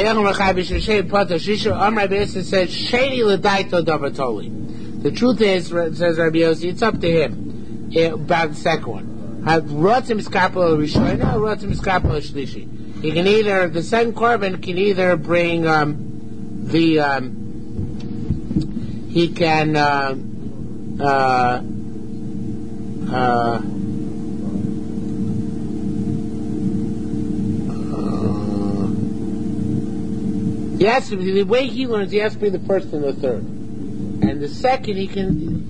Yossi says, Shady L'daito Davatoli. The truth is, says Rabbi Yossi, it's up to him about the second one. Rotzim Skapel Rishona, Rotzim Skapel Shlishi. He can either, the second korban can either bring he can yes, the way he learns, he has to be the first and the third, and the second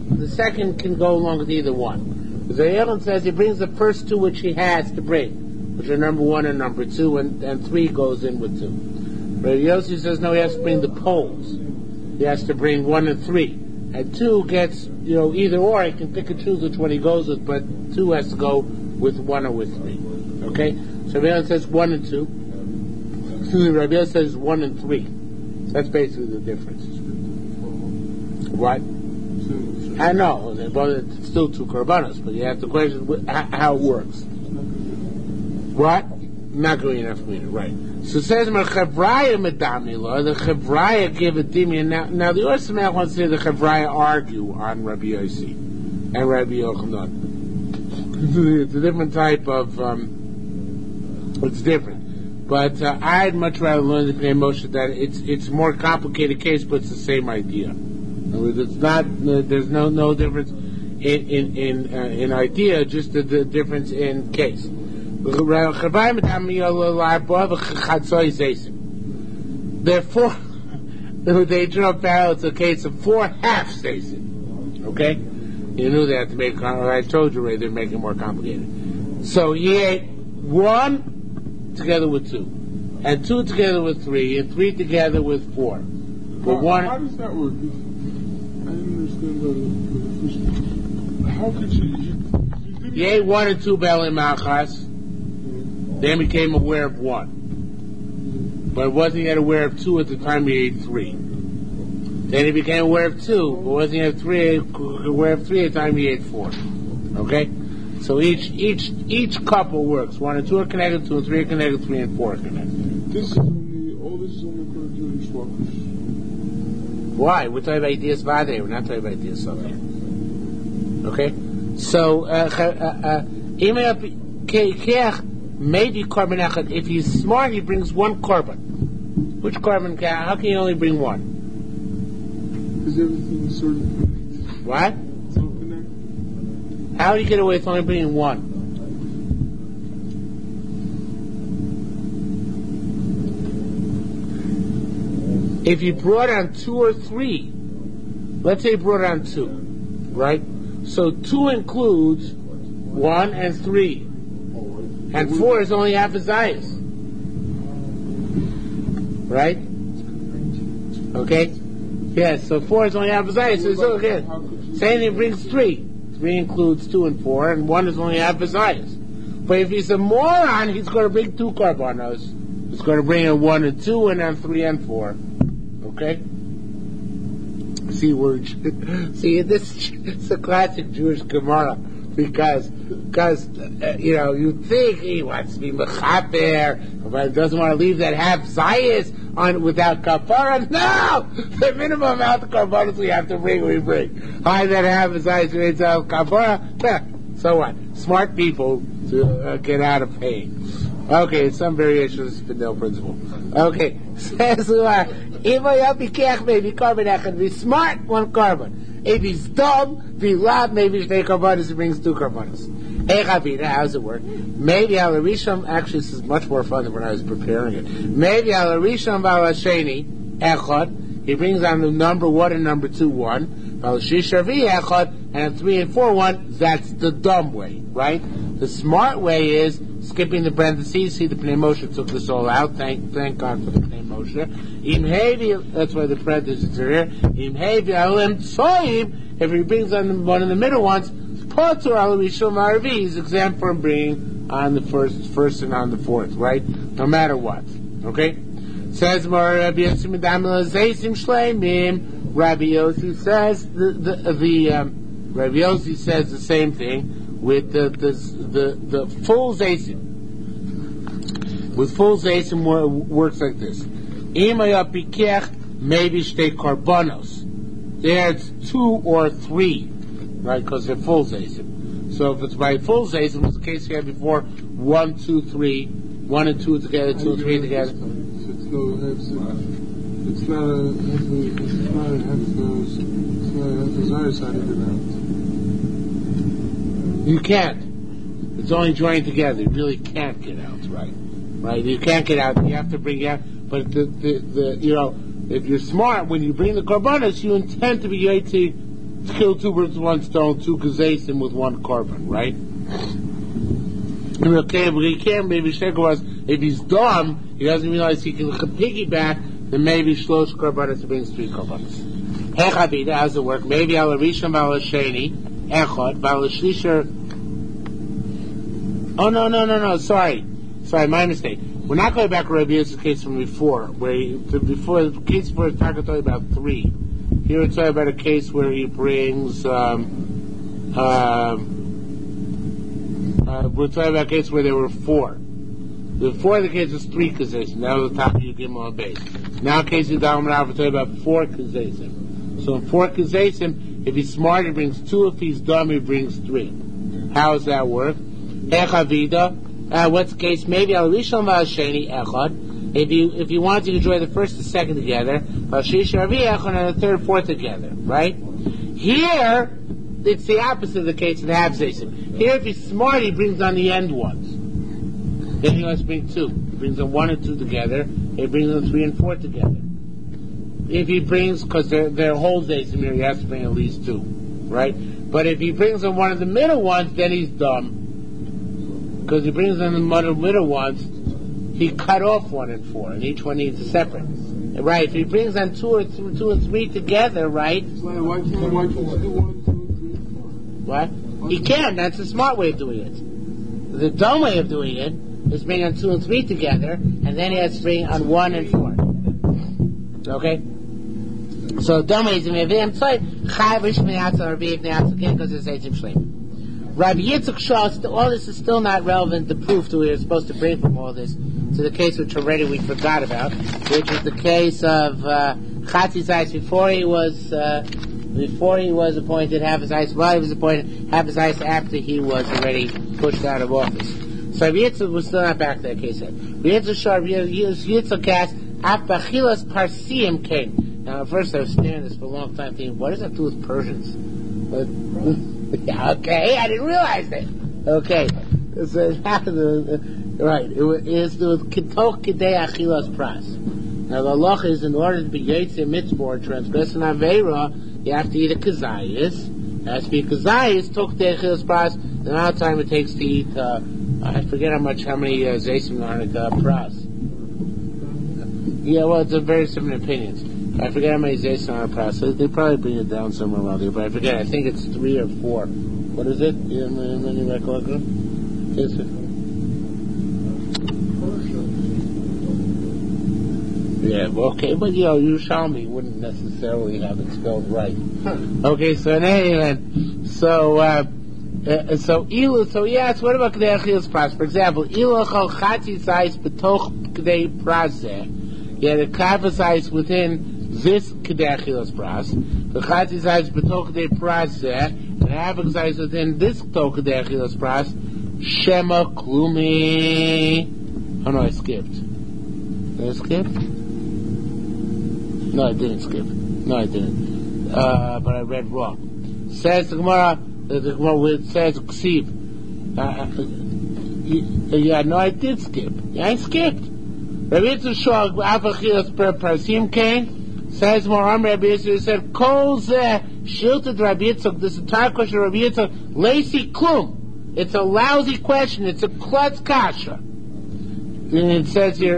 can go along with either one. The Yochanan says he brings the first 2 which he has to bring, which are number 1 and number 2, and 3 goes in with 2. Rabbi Yossi says no, he has to bring the poles. He has to bring 1 and 3. And 2 gets, either or. He can pick and choose which one he goes with, but 2 has to go with 1 or with 3. Okay? So Rabbi Yossi says 1 and 2. Rabbi Yossi says 1 and 3. That's basically the difference. What? I know, it's still 2 korbanos, but you have to question how it works. What? Not going enough for me, right. So it says, the Chavraya give a dimion. Now the Or Sameach wants to say the Chavraya argue on Rabbi Yossi and Rabbi Yochanan. It's a different type of, it's different. But I'd much rather learn the Pnei Moshe that it's a more complicated case, but it's the same idea. In other words, it's not. There's no difference in idea, just the difference in case. Therefore, they draw parallel to a case of 4 half seisim. Okay, you knew they had to make. I told you already they're making it more complicated. So he ate 1 together with 2, and 2 together with 3, and 3 together with 4. But how does that work? I didn't understand the how could you he ate 1 and 2 belly machas, then became aware of 1. But wasn't yet aware of 2 at the time he ate 3. Then he became aware of 2, but wasn't yet aware of 3 at the time he ate 4. Okay? So each couple works. 1 and 2 are connected, 2 and 3 are connected, 3 and 4 are connected. This is only according to the Shlokas. Why? We're talking about Dias Vade. We're not talking about Dias Sofia. Okay? So, maybe korban echad. If he's smart, he brings 1 korban. Which korban? How can you only bring 1? Because everything is sort of connected. What? It's all connected. How do you get away with only bringing 1? If you brought on 2 or 3, let's say you brought on 2, right? So 2 includes 1 and 3, and 4 is only half a zayis, right? Okay? Yes, so 4 is only half a zayis. So it's okay. Saying he brings 3. 3 includes 2 and 4, and 1 is only half a zayis. But if he's a moron, he's going to bring 2 korbanos. He's going to bring in 1 and 2, and then 3 and 4. Okay? See, this is a classic Jewish Gemara because you think he wants to be mechaper, but doesn't want to leave that half zayis on without kapara. No, the minimum amount of korbanos we have to bring, we bring. That half zayis without kapara. So what? Smart people to get out of pain. Okay, some variation of the Spindel principle. Okay, says if maybe korban echad, be smart, 1 korban. If he's dumb, be loud, maybe 2 korbanos, he brings 2 korbanos. How does it work? Maybe al rishon. Actually, this is much more fun than when I was preparing it. Maybe al rishon val hasheni echad. He brings on the number 1 and number 2 1. Val shishavi echad, and 3 and 4 1. That's the dumb way, right? The smart way is skipping the parentheses. See, the Pnei Moshe took this all out. Thank God for the Pnei Moshe. That's why the parentheses are here. If he brings on one of the middle ones, he's exempt from bringing on the first and on the 4th, right? No matter what. Okay? Says more Rabbi Yossi Rabbi Yossi says Rabbi Yossi says the same thing with the full zaysim. With full zaysim works like this. Maybe shtei korbanos. There it's 2 or 3, right? Because they're full zaysim. So if it's by full zaysim, it's the case we had before: 1, 2, 3, 1 and 2 together, 2 and 3 together. It's not a zayis side of it out. You can't. It's only joined together. You really can't get out, right? Right? You can't get out. You have to bring out. But if you're smart, when you bring the korbanos, you intend to be able to kill 2 birds with 1 stone, 2 gazeisim with 1 korban, right? Okay, but he can't. Maybe Sheker was if he's dumb, he doesn't realize he can piggyback. Then maybe Shlosh Korbanos brings 3 Korbanos. Hechavida, how does it work? Maybe Al Rishon Val Sheni Echad Val Shlisher. Oh no! Sorry, my mistake. We're not going back to Rabbi Yosef's case from before, where the case before is talking about 3. Here it's talking about a case where he brings. We're talking about a case where there were 4. Before the case was 3 kazaysim. That was the top of your Gimel on base. Now in case of Dalman Rav, we're talking about 4 kazaysim. So in 4 kazaysim, if he's smart, he brings 2. If he's dumb, he brings 3. How does that work? Echavida. What's the case? Maybe al rishon v'al sheni echad. If you want to enjoy the first and second together, v'al shlishi ravi echad, and the third, fourth together, right? Here, it's the opposite of the case in the Havzaysim. Here, if he's smart, he brings on the end ones. Then he must bring 2. He brings them 1 and 2 together. He brings them 3 and 4 together. If he brings, because they're whole Zaysim here, he has to bring at least 2, right? But if he brings them 1 of the middle ones, then he's dumb. Because he brings them the middle ones, he cut off 1 and 4, and each one needs a separate. Right? If he brings them 2 and 3 together, right? Why can't he do 1, 2, 3, 4? What? He can. That's the smart way of doing it. The dumb way of doing it is bring on 2 and 3 together, and then he has to bring on 1 and 4. Okay? So dumb way is because it's Eitzim Shleim. Rabbi Yitzchak Shas, all this is still not relevant, the proof that we were supposed to bring from all this, to the case which already we forgot about, which was the case of Chatzi Zayis before he was appointed, Hafiz while he was appointed, Hafiz after he was already pushed out of office. So Rabbi Yitzchak was still not back to that case yet. Rabbi Yitzchak asked, Apachilas Parsiim came. Now, at first I was staring at this for a long time thinking, what does that do with Persians? Okay, I didn't realize that. Okay, so it happened. Right, it is to do with Kitok Kidei Achilas Pras. Now the halacha is in order to be Yetzer Mitzvah or transgress an Aveira, you have to eat a kazayis. It has to be a kazayis, Tok Kidei Achilas Pras. The amount of time it takes to eat, I forget how many Zaysim are in a Pras. Yeah, well, it's a very different opinions. I forget how many Zaysim are in a Pras. So they probably bring it down somewhere around here, but I forget. I think it's 3 or 4. What is it? You have any recollection? Yes, sir. Yeah, okay, but Yerushalmi wouldn't necessarily have it spelled right. Okay, so in any event, so yes, what about K'dei Achilas Pras? For example, Ilu Achal Chatzi Zayis B'toch K'dei Pras. You had a Kava Zayis within this K'dei Achilas Pras, the Chatzi Zayis B'toch K'dei Pras, and Havik Zayis within this Toch K'dei Achilas Pras, Shema Klumi. Oh no, I skipped. Did I skip? No, I didn't skip. No, I didn't. But I read wrong. Says the Gemara, it says Ksiv. Yeah, no, I did skip. Yeah, I skipped. Rabbi Yitzchak Shor, Afachilas Parsim came, says more Rabbi Yitzchak said, Kol Zeh, Shilted Rabbi Yitzchak, this entire question of Rabbi Yitzchak, Lacy Klum. It's a lousy question, it's a klutz kasha. And it says here,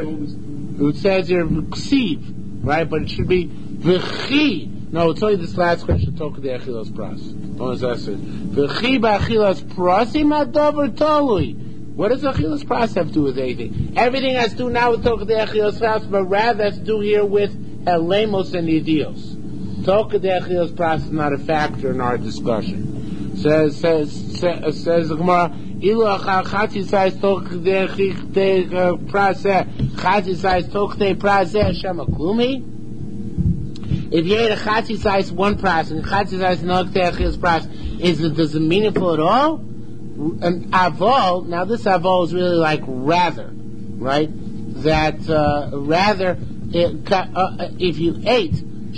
Ksiv. Right, but it should be v'chi. No, I'll tell you this last question. Talk to the achilas pras. V'chi b'achilas prasim adavar tolui. What does achilas pras have to do with anything? Everything has to do now with talk to the achilas pras, but rather has to do here with elemos and idios. Talk to the achilas pras is not a factor in our discussion. Says the Gemara. Ilu achal chatzi size toch de praseh chatzi size toch de praseh shema klumi. If you ate a chatzi size one pras and chatzi size another teachis pras, does it meaningful at all? An avol. Now this avol is really like rather, right? That rather if you ate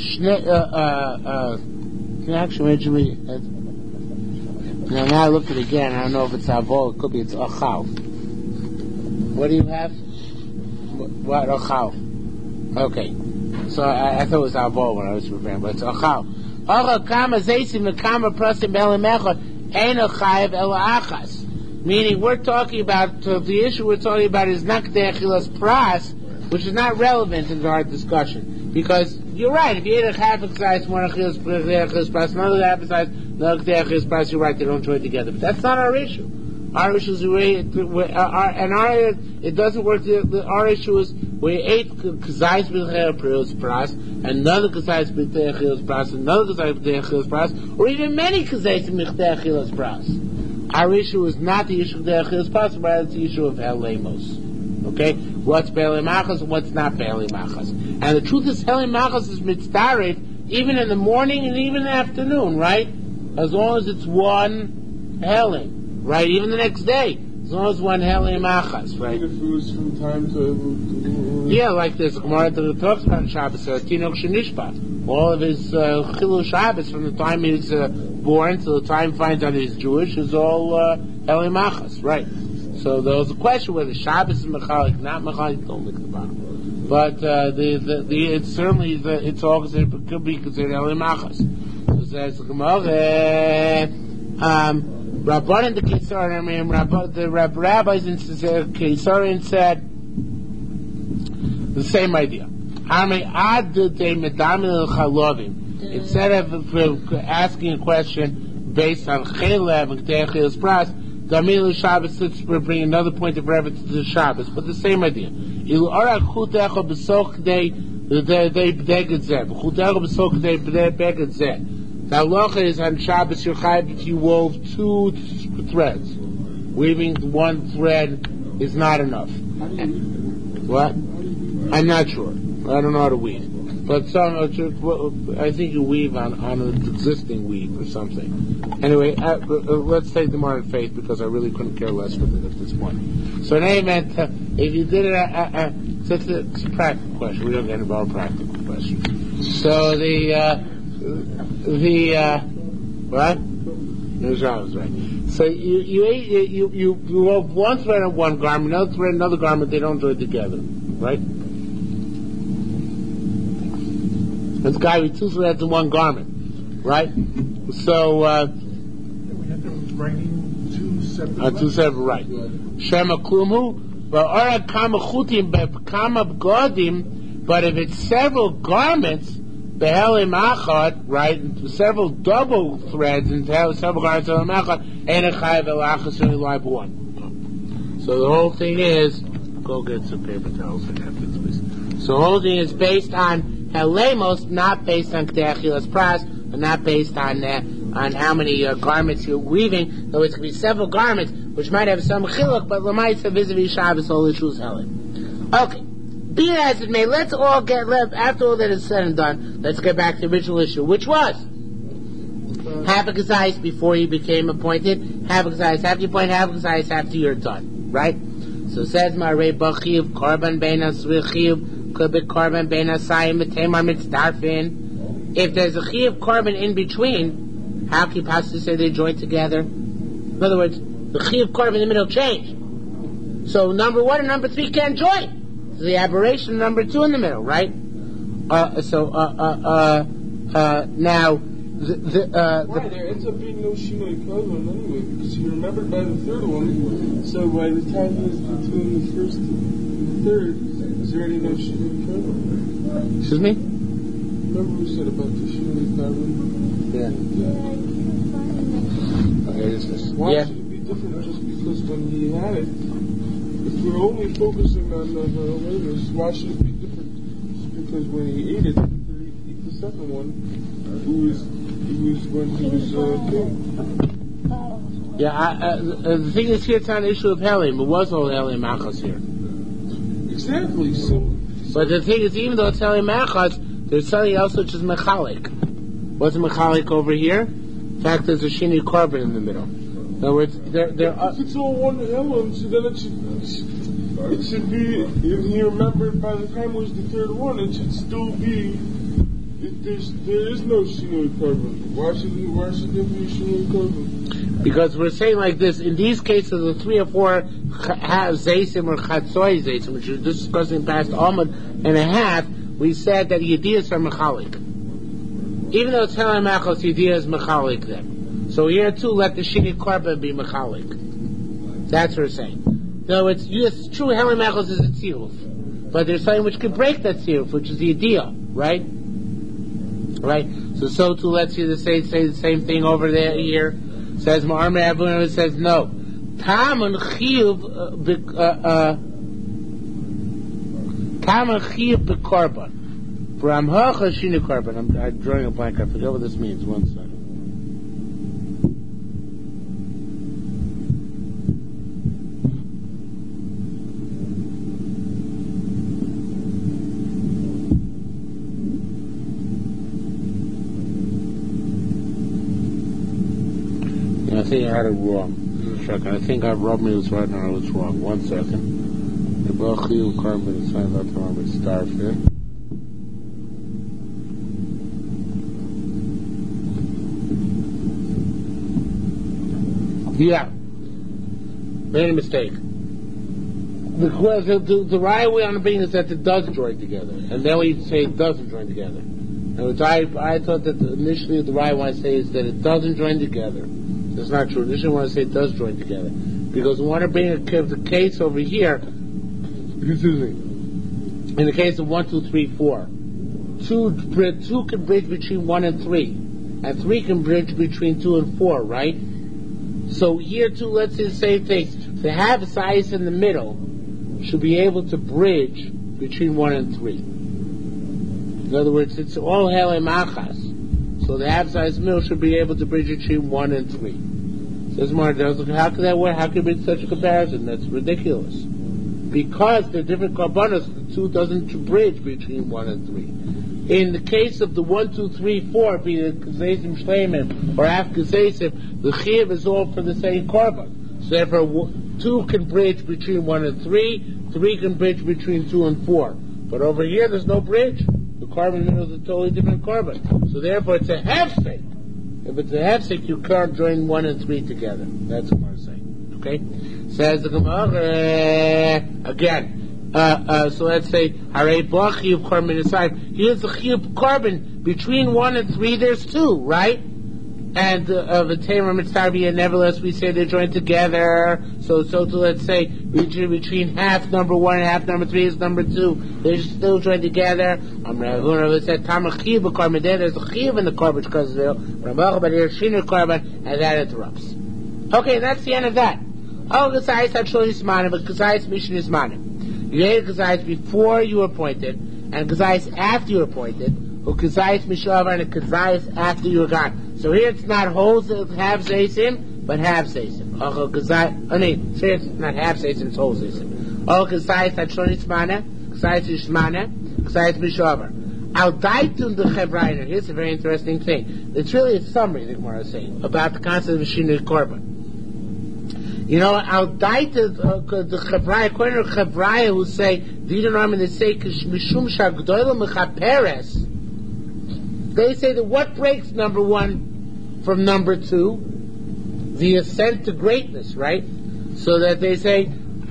actually. Now I looked at it again. I don't know if it's avol. It could be it's achal. What do you have? What achal? Okay. So I thought it was avol when I was preparing, but it's achal. Achal kama zeisim nekama prasim be'elim echad ein achayev ela achas. Meaning, we're talking about, the issue we're talking about is not K'dei Achilas Pras, which is not relevant in our discussion. Because, you're right, if you eat a half exercise, one Achilas Pras, another half exercise, another K'dei Achilas Pras, you're right, they don't join together. But that's not our issue. Our issue is it doesn't work. Our issue is we ate kazayis b'techilas pras, another kazayis b'techilas pras, another kazayis b'techilas pras, or even many kazayis b'techilas pras. Our issue is not the issue of b'techilas pras, but it's the issue of helemos. Okay, what's be'elei machas and what's not be'elei machas. And the truth is, helei machas is mitzdaret even in the morning and even in the afternoon, right? As long as it's one helei. Right, even the next day, as long as one helei machas, right? If it was from time to yeah, like this Gemara that talks about in Shabbos, Tinok Shenishpat. All of his Chilul Shabbos from the time he's born to the time he finds out he's Jewish is all helei machas, right? So there was a question whether Shabbos is mechalik, not mechalik. Don't look at the bottom. But it's certainly it's all considered, could be considered helei machas. So it says Gemara. Rabbanan the Kesarim, the rabbis in Kesarim said the same idea. Instead of asking a question based on Chelev and K'dei Pras, Damilu Shabbos, we're bringing another point of reference to the Shabbos, but the same idea. The halacha is on Shabbos you're chayav if you wove 2 threads. Weaving one thread is not enough. What? I'm not sure. I don't know how to weave. But I think you weave on an existing weave or something. Anyway, let's take the more in faith because I really couldn't care less for it at this point. So in any event, if you did it, it's a practical question. We don't get involved in practical questions. So what? No, was right. So you wove one thread on one garment, another thread another garment. They don't join together, right? This guy with 2 threads in one garment, right? So we have to writing 2 separate. Right? Shema klumu, va'ara kama chutim kama b'godim. But if it's several garments. Behelei machad, right? Several double threads and several garments of machad, and a chayav elachas only live one. So the whole thing is, go get some paper towels and napkins, please. So the whole thing is based on helemos, not based on K'dei Achilas Pras, and not based on how many garments you're weaving. Though it could be several garments, which might have some chiluk, but l'maisa vis-a-vis Shabbos, all issue is helem. Okay. Be it as it may, let's all after all that is said and done, let's get back to the original issue, which was Havakazais before he became appointed, Havakazais after you appoint, Havakazais after you're done, right? So it says, Ma'arei B'chiv, Korban Beina Svichiv, Kubik Korban Beina Sayim, V'temar Mitzdarfin. If there's a Chiv Korban in between, how can you possibly say they join together? In other words, the Chiv Korban in the middle changed. So number 1 and number 3 can't join. The aberration number 2 in the middle, right? Now Why there ends up being no Shinoi Korban anyway, because you remembered by the third one, so by the time he was between the first and the third, there's already no Shinoi Korban. Excuse me? Remember we said about the Shinoi Korban? Yeah. Okay, this is. Why should it be different just because when he had it? If we're only focusing on the latest, why should it be different? Just because when he ate it, after he ate the second one, it was when he was king. Yeah, the thing is here, it's not an issue of Helim. It was all Helim Machas here. Exactly. So, but the thing is, even though it's Helim Machas, there's something else which is Mechalik. What's Mechalik over here? In fact, there's a Shini Korban in the middle. In other words, there are. If it's all one Helim, so then it should be, if he remembered by the time it was the third one, it should still be, there is no Shinoi Korban. Why should there be Shinoi Korban? Because we're saying like this, in these cases, the 3 or 4 Zaysim or Chatzoi Zaysim, which we're discussing past Almud and a half, we said that Yediyas are Mechalik. Even though it's Helim Machos, Yediyas is Mechalik then. So here too, let the Shini Korban be Mechalik. That's what we're saying. No, it's true. Helen Mechels is a tziruf, but there's something which can break that tziruf, which is the idea, right? Right. So too. Let's say the same thing over there. Here says Ma'armer Avuna says no. Tam and chiyuv bekorban. Bramhacha shina korban. I'm drawing a blank. I forget what this means. One second. I think I had it wrong. I think I rubbed me was right and I was wrong. 1 second. The Bachil Karman is signed out from with Starf here. Yeah. Made a mistake. The right way on the being is that it does join together. And then we say it doesn't join together. And I thought that initially the right one I say is that it doesn't join together. That's not true. Initially, I want to say it does join together. Because we want to bring the case over here. Excuse me. In the case of 1, 2, 3, 4. 2 can bridge between 1 and 3. And 3 can bridge between 2 and 4, right? So here too, let's say the same thing. To have size in the middle should be able to bridge between 1 and 3. In other words, it's all hele machas. So the half size middle should be able to bridge between 1 and 3. Says Mardos, how could that work? How could it be such a comparison? That's ridiculous. Because they're different karbanos, the 2 doesn't bridge between 1 and 3. In the case of the 1, 2, 3, 4, be it Kazesim Shleiman or half Kazesim, the Chiv is all for the same karban. So therefore, 2 can bridge between 1 and 3, 3 can bridge between 2 and 4. But over here, there's no bridge. The carbon middle is a totally different carbon. So therefore, it's a half-stake. If it's a half-stake, you can't join 1 and 3 together. That's what I'm saying. Okay? Says the Gemara again. So let's say, Harei ba chiyuv carbon aside. Here's the chiyuv carbon. Between 1 and 3, there's 2, right? And the Tamer Mitzarbi, and nevertheless we say they're joined together. So to let's say between half number 1 and half number 3 is number 2. They're still joined together. Ramah said Tamar Chiv carbon. There's a Chiv in the carbon because of Ramah, but here's Shiner carbon, and that interrupts. Okay, that's the end of that. Oh, Gazayis actually is manim, but Gazayis mission is manim. You had Gazayis before you were appointed, and Gazayis after you were appointed, or Gazayis mishavar and Gazayis after you were gone. So here it's not half zaysim, but half zaysim. Here it's not half zaysim, it's whole zaysim. Oh, Gazayis actually is manim, Gazayis is manim, Gazayis mishavar. Al daitun the chevrayner. Here's a very interesting thing. It's really a summary, the Gemara is saying, about the concept of Shinui Korban. You know, Al daitun the chevrayner, according to chevrayner who say, Didanam and they say, Mishum shagdoila mechaperes. They say that what breaks number 1 from number 2? The ascent to greatness, right? So that they say,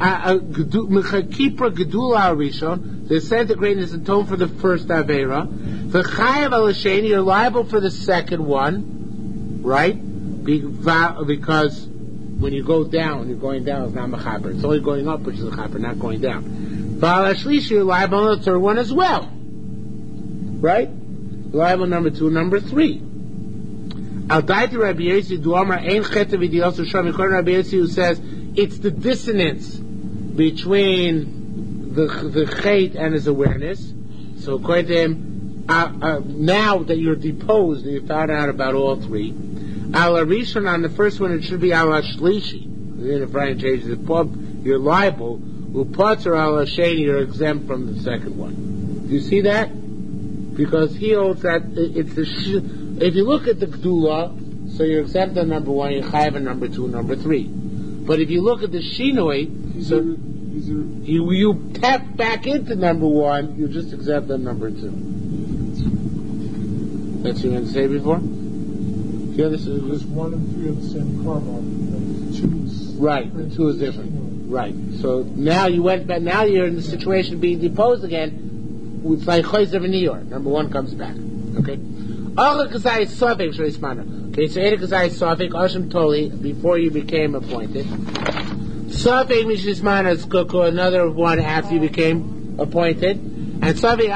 Kipra Gedula Rishon, the ascent to greatness atoned for the first Avera. The Chayav al Sheni, you're liable for the second one, right? Because when you go down, you're going down, it's not Mechaber. It's only going up, which is a Mechaber, not going down. Val Ashlish, you're liable on the third one as well, right? Liable number 2, number 3. Al Daiti Rabbi Yossi Duamar Ein Cheta V'Diyosu Shom. According to Rabbi Yossi, who says it's the dissonance between the Chet and his awareness. So according to him, now that you're deposed and you found out about all 3, Al Rishon on the first one it should be Al Shlishi. Then if Brian changes the pub, you're liable. Upatzer Al Sheni, you're exempt from the second one. Do you see that? Because he holds that it's the if you look at the Gdula, so you're exempt on number 1, you're chayav on number 2, number 3. But if you look at the Shinoi, so you tap back into number 1, you're just exempt on number 2. That's what you meant to say before? Yeah, this is because 1 and 3 are the same carbon. 2 is right. 2 is different. Right. So now you went back. Now you're in the situation being deposed again. It's like Chayzer V'Niyor. Number 1 comes back. Okay? Okay, so Eda Kazai Sofik, Ashim Toli, before you became appointed. Safek Mishnismanas Kuku, another one after you became appointed. And Safek,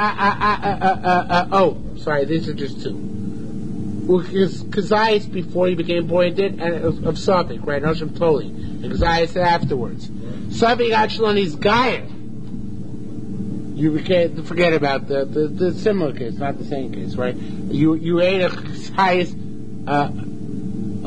these are just two. Kazayas before you became appointed, and of Safek, right? Noshim Toli. And Kazayas afterwards. Safek Achloni's Gaia. You became, forget about the similar case, not the same case, right? You ate a Kazayas. I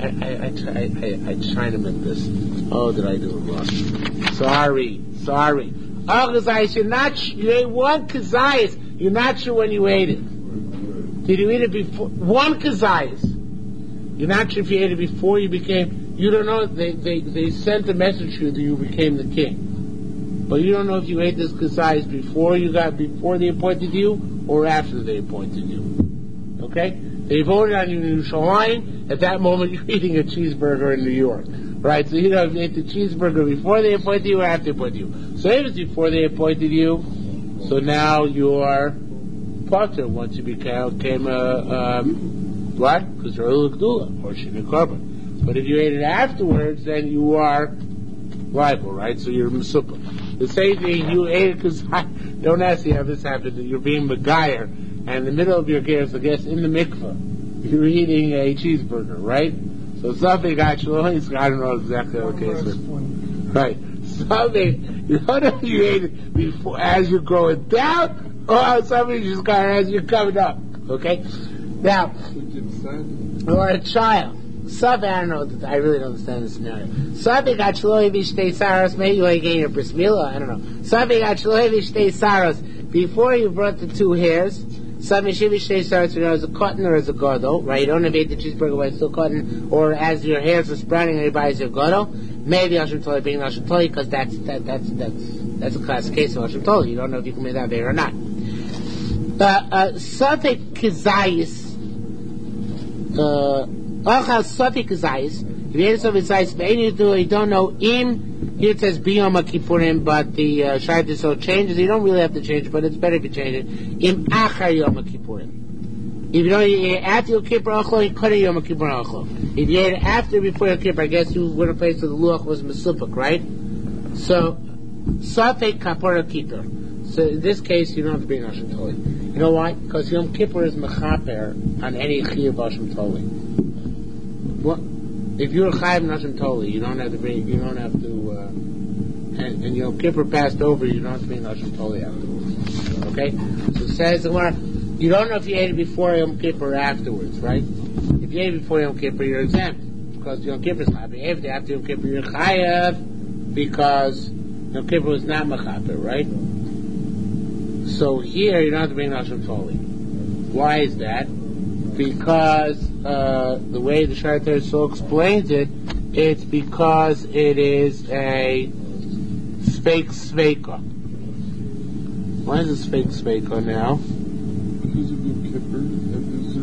Chinaman this. Oh, did I do it wrong? Sorry. Oh, Kazayas, you ate one Kazayas. You're not sure when you ate it. Did you eat it before? One Kazayas. You're not sure if you ate it before you became, you don't know, they sent a message to you that you became the king. But you don't know if you ate this Kazayas before they appointed you, or after they appointed you. Okay? They voted on you in Yerushalayim. At that moment, you're eating a cheeseburger in New York. Right? So you know if you ate the cheeseburger before they appointed you or after they appointed you. So if it's before they appointed you, so now you're potter once you became what? Because you're a L'Gdula or Shina Korban. But if you ate it afterwards, then you are liable, right? So you're Mesupah. The same thing, you ate it because, don't ask me how this happened, you're being Megayer, and in the middle of your gears, I guess, in the mikveh, you're eating a cheeseburger, right? So something actually, I don't know exactly what the case is. Right. Something, you don't know if you ate it before, as you're going down, or something just got it as you're coming up. Okay? Now, or a child. Something, I don't know, I really don't understand the scenario. Something got Shloivish Te Saros, maybe you ain't getting a bris milah, I don't know. Something got Shloivish Te Saros, before you brought the two hairs, something Shivish Te Saros, you know, as a cotton or as a gadol, right? You don't have ate the cheeseburger while it's still cotton, or as your hairs are sprouting and everybody is your gadol. Maybe Hashem Toli being Hashem Toli, because that's a classic case of Hashem Toli. You don't know if you can make that bear or not. Something Kazayis, Safek Kazayis. If you ate Safek Kazayis, you don't know here it says Biyom Kippurim, but the Shayat so changes. You don't really have to change it, but it's better if you change it. Im Achar Yom Kippurim. If you don't eat after Yom Kippur Achlo, you cut Yom Kippur Achlo. If you ate it after before Yom Kippur, I guess you were in a place where the Luach was Mesupuk, right? So Safek Kapara Kippur. So in this case, you don't have to bring Hashem Toli. You know why? Because Yom Kippur is mechaper on any chiyuv Hashem Toli. What if you're a chayav Hashem Toli? You don't have to bring. You don't have to. And Yom Kippur passed over. You don't have to bring Hashem Toli afterwards. Okay. So it says the Gemara, you don't know if you ate it before Yom Kippur or afterwards, right? If you ate it before Yom Kippur, you're exempt because Yom Kippur is chayav. If after Yom Kippur, you're chayav because Yom Kippur was not mechaper, right? So here you don't have to bring Hashem Toli. Why is that? Because the way the Shayat so explains it, it's because it is a Sveika. Why is it Sveika now? Because of Yom Kippur and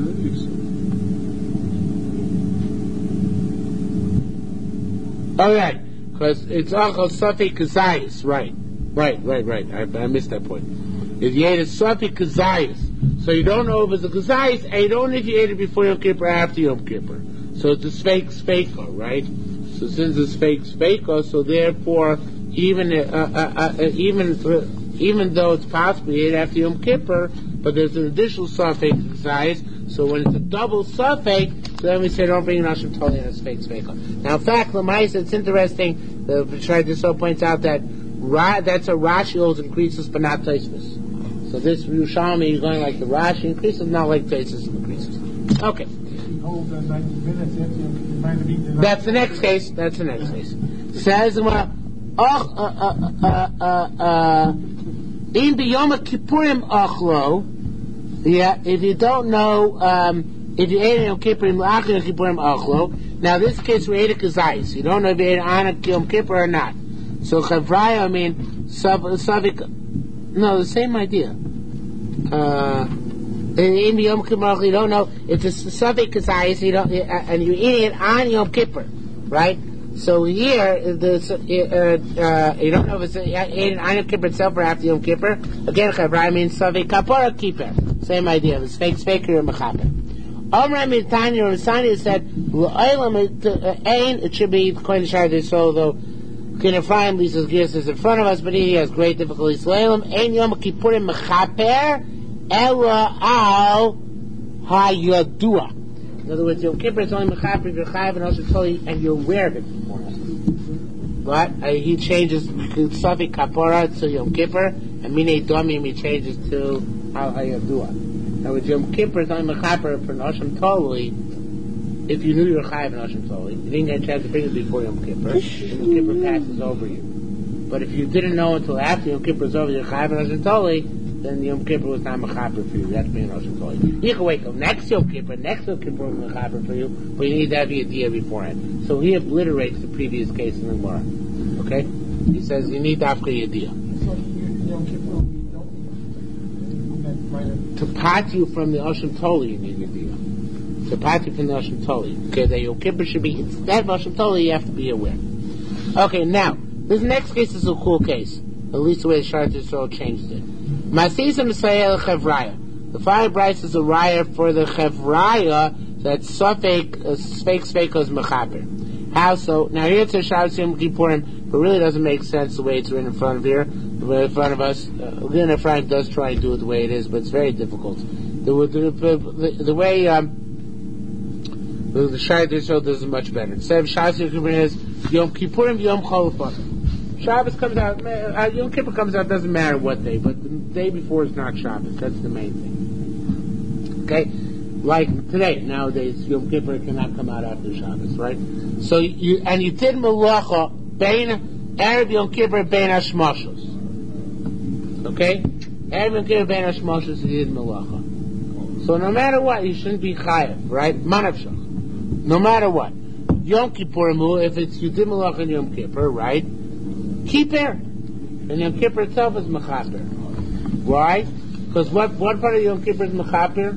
the Zerah. Okay, because it's Achal Safek Kazayis, right. I missed that point. If you ate a Safek Kazayis, so you don't know if it's a Kazayis, and you don't know if you ate it before Yom Kippur or after Yom Kippur. So it's a Sveika, right? So since it's Sveika, so therefore, even though it's possible you ate after Yom Kippur, but there's an additional Safek Kazayis, so when it's a double Safek, so then we say don't bring Hashem Toli and a Sveika. Now, in fact, Lamais, it's interesting, the Shayat so points out that that's a Rashi holds increases, but not Tosfos. So this Yerushalmi is going like the Rashi increases, not like Tosfos increases. Okay. That's the next case. Says in Biyom Kippurim Achlo. Yeah, if you don't know, if you ate Yom Kippurim Achlo Kippurim Achlo. Now this case we ate a Kazayis. You don't know if you ate on Yom Kippur or not. So Chavraya, I mean, Savik, no, the same idea. In Yom Kippur, you don't know, it's a Savik Kazayis, you don't, and you eat it on Yom Kippur, right? So here, you don't know if it's ate it on Yom Kippur itself or after Yom Kippur. Again, Chavraya means Savik Kapara Kippur. Same idea, it's fake or mechaper. Omra Mitanya or Sanya said, it should be according to Shayat, so though, Ephraim, Lisa's gears is in front of us, but he has great difficulties. Leilam, Ein Yom Kippurim Mechaper, Ela Al Hayadua. In other words, Yom Kippur is only Mechaper if you're Chayav and also Toli, and you're aware of it beforehand. But he changes Safik Kapora to Yom Kippur, and Minei Domim he changes to Al Hayadua. Now with Yom Kippur is only Mechaper for Noshim Toli. If you knew you were Chayav and Noshim Toli, you didn't get a chance to bring it before Yom Kippur, and Yom Kippur passes over you. But if you didn't know until after Yom Kippur is over, you're Chayav and Noshim Toli, then Yom Kippur was not Mechaper for you. That's being Noshim Toli. You can wait till next Yom Kippur was Mechaper for you, but you need to have your idea beforehand. So he obliterates the previous case in the Gemara. Okay? He says you need to have your idea. To part you from the Oshim Toli, you need your idea. To part you from the Oshim Toli. Okay, that Yom Kippur should be, instead of Oshim Toli, you have to be aware. Okay, now, this next case is a cool case. At least the way the Shara Yisrael changed it. Masisa Messiah Chevraya. The fire Bryce is a raya for the Chevraya that Safek Svekos Mechaper. How so? Now here it's a Shabbos Yom Kippurim, but really doesn't make sense the way it's written in front of here, the way in front of us. Again, Ephraim does try and do it the way it is, but it's very difficult. The way the Shara Yisrael does it much better. Instead of Shabbos Yom Kippurim is Yom Kippurim Yom Cholofon. Shabbos comes out, Yom Kippur comes out, doesn't matter what day, but the day before is not Shabbos. That's the main thing. Okay? Like today, nowadays, Yom Kippur cannot come out after Shabbos, right? So you did Melacha, Bein, Erev Yom Kippur, Bein HaShmoshos. Okay? Erev Yom Kippur, Bein HaShmoshos, you did Melacha. So no matter what, you shouldn't be Chayav, right? Manavshach. No matter what. Yom Kippur, if it's you did Melacha in Yom Kippur, right? Kippur. And Yom Kippur itself is Mechaper. Why? Because what part of Yom Kippur is Mechaper?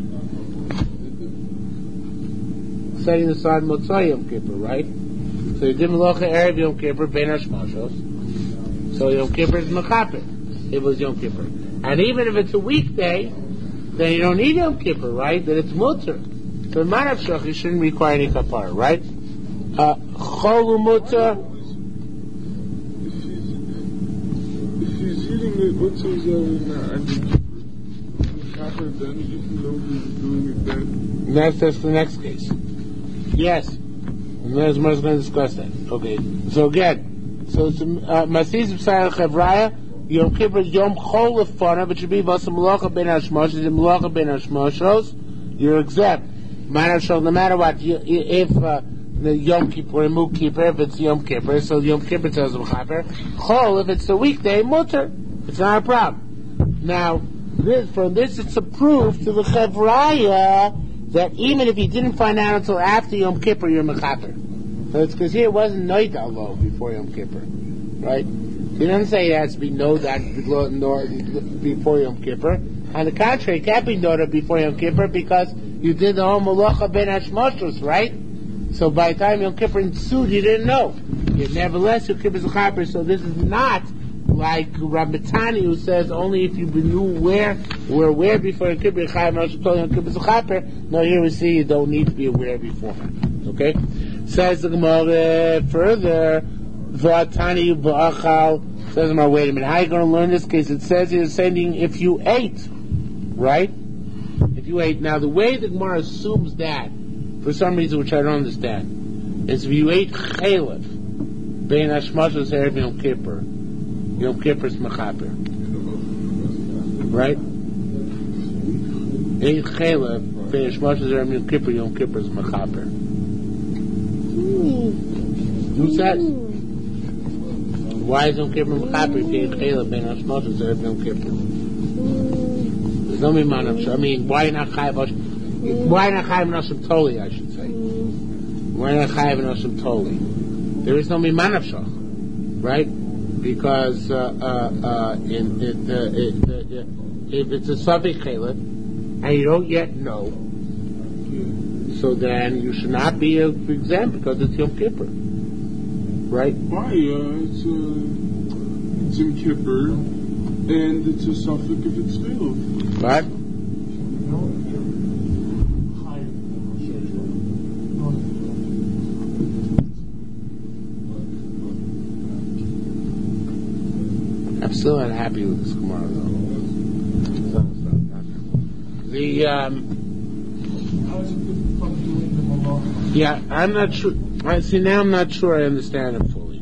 Setting aside Motzai Yom Kippur, right? So you did Melacha Erev Yom Kippur, Bein HaShmoshos. So Yom Kippur is Mechaper. It was Yom Kippur. And even if it's a weekday, then you don't need Yom Kippur, right? Then it's Mutter. So in Manavshach, you shouldn't require any Kapara, right? Cholu Mutter. What's his that's the next case. Yes. And there's more going to discuss that. Okay. So again, so it's Masis B'Sayel Chevraya, Yom Kippur, Yom Chol Lefana, but should be Vasa Melacha Ben HaShmoshos, Melacha Ben HaShmoshos, you're exempt. No matter what, if the Yom Kippur, Mu Kippur, if it's Yom Kippur, so Yom Kippur tells them Chaper. Chol, if it's a weekday, Mutter. It's not a problem. Now, from this it's a proof to the Chevraya that even if you didn't find out until after Yom Kippur, you're Mechaper. So it's because here it wasn't Noid Alo before Yom Kippur. Right? He doesn't say it has to be Noid before Yom Kippur. On the contrary, it can't be Noid before Yom Kippur because you did the whole Melacha Ben HaShmoshos, right? So by the time Yom Kippur ensued, you didn't know. Yet nevertheless, Yom Kippur is a Chaper, so this is not like Rabbi Tani who says only if you knew where before Yom Kippur, Yom Kippur is a Chaper. No, here we see you don't need to be aware beforehand. Okay? Says the Gemara further, V'atani v'achal, says the Gemara, wait a minute, how are you going to learn this case? It says it's saying if you ate, right? If you ate. Now the way the Gemara assumes that, for some reason which I don't understand, is if you ate chalev, Bein HaShmoshos Erev Yom Kippur, Yom Kippur is Mechaper. Right? Ate chalev, Bein HaShmoshos Erev Yom Kippur is Mechaper. Who says? Why is Yom Kippur Mechaper if you ate chalev, Bein HaShmoshos Erev Yom Kippur? There's no Mimanam. I mean, why not Chayav Noshim Toli, I should say. Why not Chayav Noshim Toli? There is no Mimanam Shach, right? Because if it's a Safek Chalev and you don't yet know, so then you should not be exempt because it's Yom Kippur, right? Why? It's Yom Kippur, and it's a Safek if it's Chalev. Right? still not happy with this Gemara though. The How is it good from doing the malacha? yeah, I'm not sure. I see now. I'm not sure I understand it fully.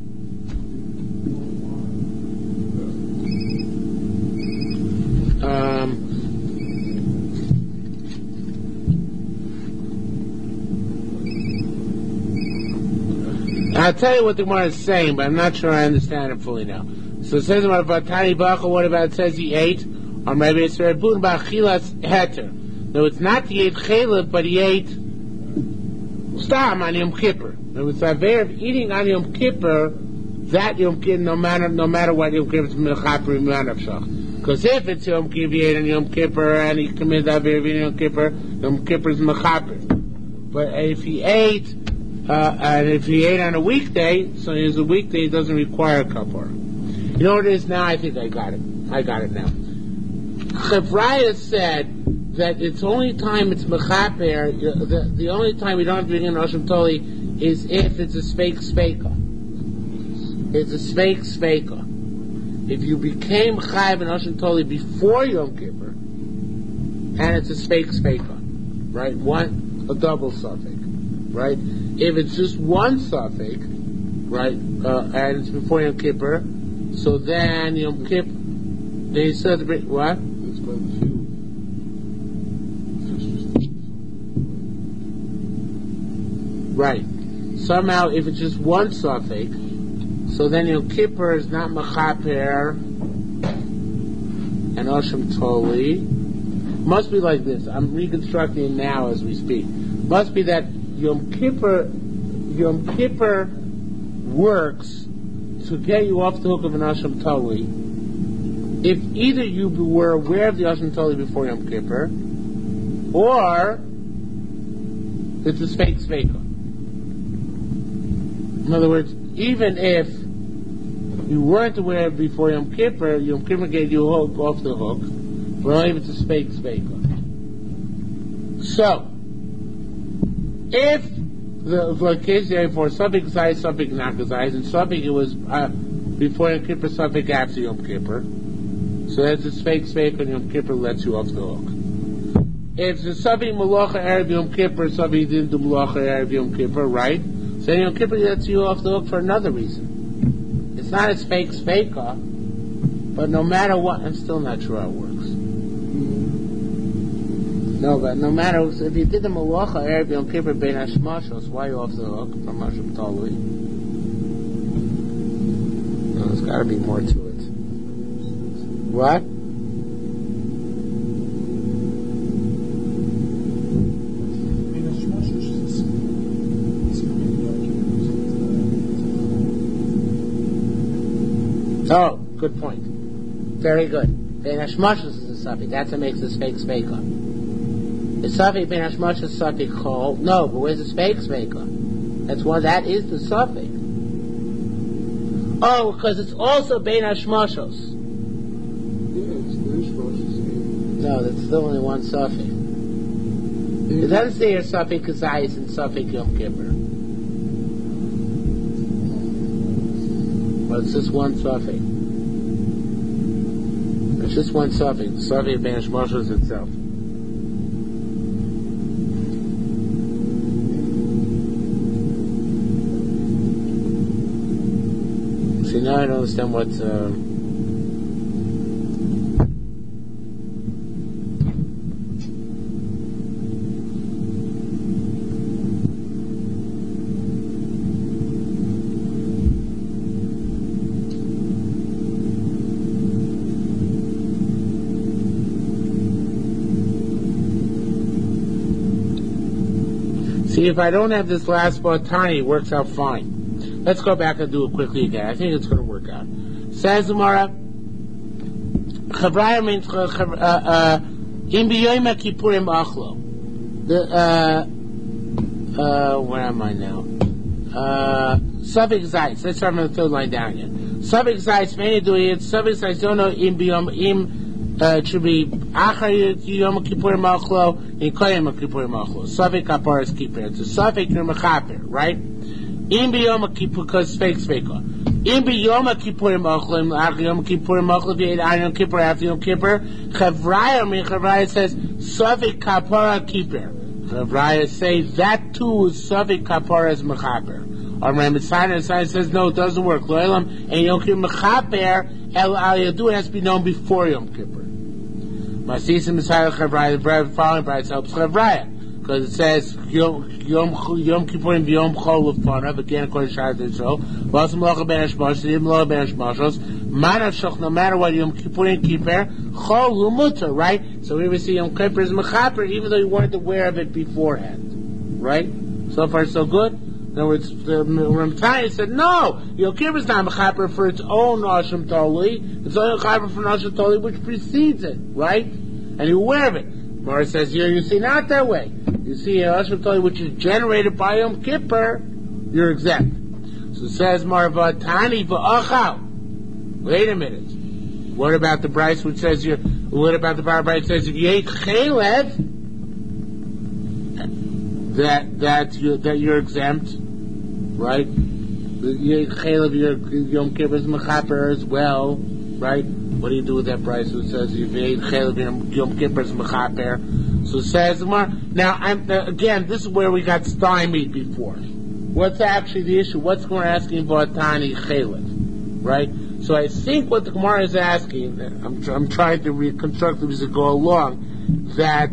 I'll tell you what the Gemara is saying, but I'm not sure I understand it fully now. So it says about Vatani Bacha, what about it says he ate? Or maybe it's Rebun Bachilas Heter. No, it's not he ate Chaylev, but he ate Stam on Yom Kippur. No, it's a way of eating on Yom Kippur, that Yom Kippur, no matter what Yom Kippur is Mechaper Imanavshach. Because if it's Yom Kippur, he ate on Yom Kippur, and he committed Aver of Yom Kippur is Mechaper. But if he ate, and if he ate on a weekday, so it's a weekday, it doesn't require a kapara. You know what it is now? I think I got it. I got it now. Chavraya said that it's only time it's mechaper, the only time we don't have to bring in Rosham Toli is if it's a speik speika. It's a speik speika. If you became chayav in Rosham Toli before Yom Kippur, and it's a speik speika, right? A double suffix, right? If it's just one suffix, right, and it's before Yom Kippur, so then Yom Kippur, they said what? That's by the field. Right. Somehow, if it's just one suffix, so then Yom Kippur is not mechaper and Osham Toli. Must be like this. I'm reconstructing it now as we speak. Must be that Yom Kippur works to get you off the hook of an Osham Toli. If either you were aware of the Osham Toli before Yom Kippur, or it's a speik speika. In other words, even if you weren't aware before Yom Kippur gave you a hook off the hook, but only if it's a speik speika. So, if the case there for suffix zayis, suffix not zayis, and suffix it was before Yom Kippur, suffix after Yom Kippur, so that's a speik speika, and Yom Kippur lets you off the hook. If the suffix malacha erev Yom Kippur, suffix didn't do malacha erev Yom Kippur, right? So Yom Kippur lets you off the hook for another reason. It's not a speik speika, but no matter what, I'm still not sure how it works. No, but no matter, so if you did the malacha erev Yom Kippur bein hashmashos, why are you off the hook from Hashem Talui? No, there's got to be more to it. What? Oh, good point. Very good. Bein hashmashos is a suffix. That's what makes the speik speika. The suffix bein hashmashos suffix chol. No, but where's the speik speika? That's one. That is the suffix. Oh, because it's also bein hashmashos. Yeah, it's the hashmashos. No, that's still only one suffix. It doesn't say your suffix kazayis and suffix Yom Kippur. But it's just one suffix. It's just one suffix. The suffix bein hashmashos itself. See, now I don't understand what. See, if I don't have this last Batani, it works out fine. Let's go back and do it quickly again. I think it's going to work out. Says Gemara, Chavraya means Im b'yoyim kippurim achlo. Where am I now? Suffix zayis. Let's start from the third line down again. Suffix zayis, many do it. Suffix zayis don't know im b'yom it should be achar yom kippurim achlo in koyim kippurim achlo. Suffix kapar is kippur. It's a suffix you're mechaper, right? In biyom kippur, because fake sveka. In biyom kippurim ochlim, after yom kippurim ochlim, you ate on Yom Kippur, after Yom Kippur. Chavraya says, Safik kapara kippur. Chavraya say, that too is Safik kapara as mechaper. Or Ramitzana says, no, it doesn't work. Lo'elam, and Yom Kippur mechaper, el al yadu, it has to be known before Yom Kippur. Masisim Messiah Chavraya, the following price helps Chavraya. Because it says Yom Kippurim B'Yom Chol L'Fanav, again according to Shad Yisrael. V'asam Locha Ben Hashmashos, Yom Locha Ben Hashmashos. Manavshach, no matter what Yom Kippurim Kippur, Chol L'Mutar, right? So we see Yom Kippur is Mechaper, even though you weren't aware of it beforehand, right? So far so good. In other words, the Ramtani said no, Yom Kippur is not Mechaper for its own Asham Toli. It's only Mechaper for Asham Toli which precedes it, right? And you're aware of it. Mara says here, you see, not that way. You see, Asham Toli, which is generated by Yom Kippur, you're exempt. So it says, Marva Tani v'achal. Wait a minute. What about the Bryce which says here? What about the Bar Bryce says if you ate chalev, that you're exempt, right? You ate chalev, your Yom Kippur is mechaper as well, right? What do you do with that Bryce who says if you ate chalev, Yom Kippur is mechaper? So it says, now, again, this is where we got stymied before. What's actually the issue? What's the Gemara asking Vatani Chalev, right? So I think what the Gemara is asking, I'm trying to reconstruct it as we go along, that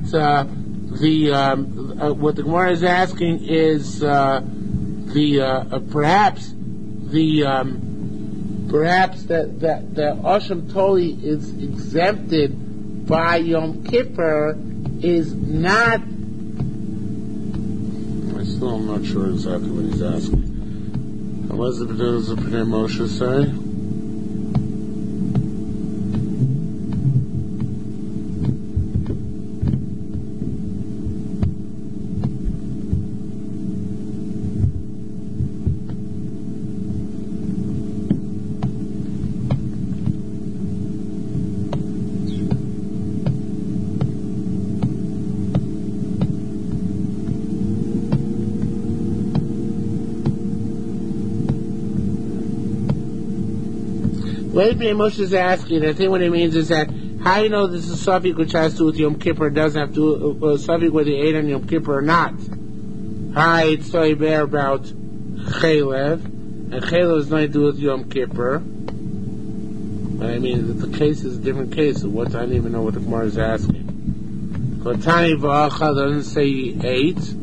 what the Gemara is asking is perhaps that Asham Toli is exempted by Yom Kippur is not. I still am not sure exactly what he's asking. What does the Pnei Moshe say? What Moshe is asking, I think what it means is that how you know this is a suffix which has to do with Yom Kippur, doesn't have to do a suffix whether you ate on Yom Kippur or not. Hi, it's so bear about Chalev, and Chalev is nothing to do with Yom Kippur. But I mean, the case is a different case. So what I don't even know what the Gemara is asking. But Tani V'acha doesn't say he ate.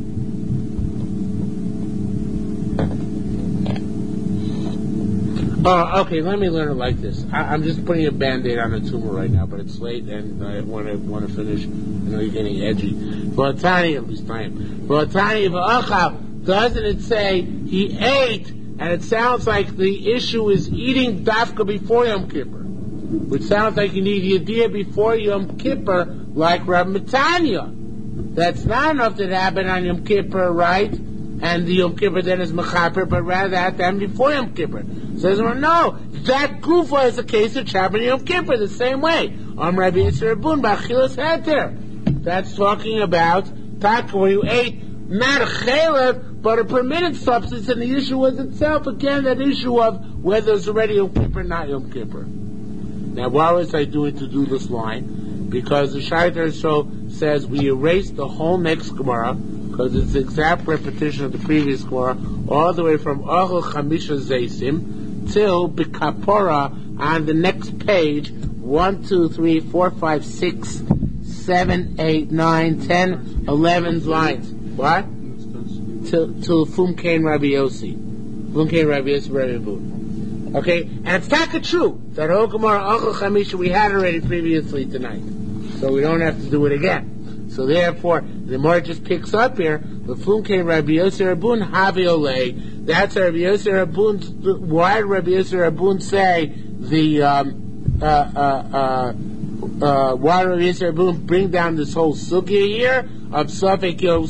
Oh, okay, let me learn it like this. I'm just putting a Band-Aid on a tumor right now, but it's late and I want to finish. I know you're getting edgy. V'atani, at least I am. V'atani v'achal, doesn't it say he ate, and it sounds like the issue is eating dafka before Yom Kippur, which sounds like you need Yediyah before Yom Kippur, like Rav Matanya. That's not enough that happened on Yom Kippur, right? And the Yom Kippur then is mechaper, but rather that happened before Yom Kippur. Says, well, no, that kufa is a case of Shabbat Yom Kippur the same way. Rabbi Yisrael Bun B'Achilas Heter. That's talking about taka where you ate not a chalev but a permitted substance, and the issue was itself again that issue of whether it's already Yom Kippur or not Yom Kippur. Now, why was I doing to do this line? Because the Shaita so says we erased the whole next Gemara because it's the exact repetition of the previous Gemara all the way from Achel Chamisha Zeisim till B'Kapora on the next page 1, 2, 3, 4, 5, 6, 7, 8, 9, 10, 11 lines. What? Till Fumkein Rabbi Yossi. Fumkein Rabbi Yossi Rabbi Bun. Okay? And it's not true that Okamar Achel Chamisha we had already previously tonight. So we don't have to do it again. So therefore, the Gemara just picks up here, the Fumkein Rabbi Yossi Rabun Havi Olei. That's Rabbi Yossi Rabun. Why did Rabbi Yossi Rabun say the why did Rabbi Yossi Rabun bring down this whole sugya here of Safek Yom?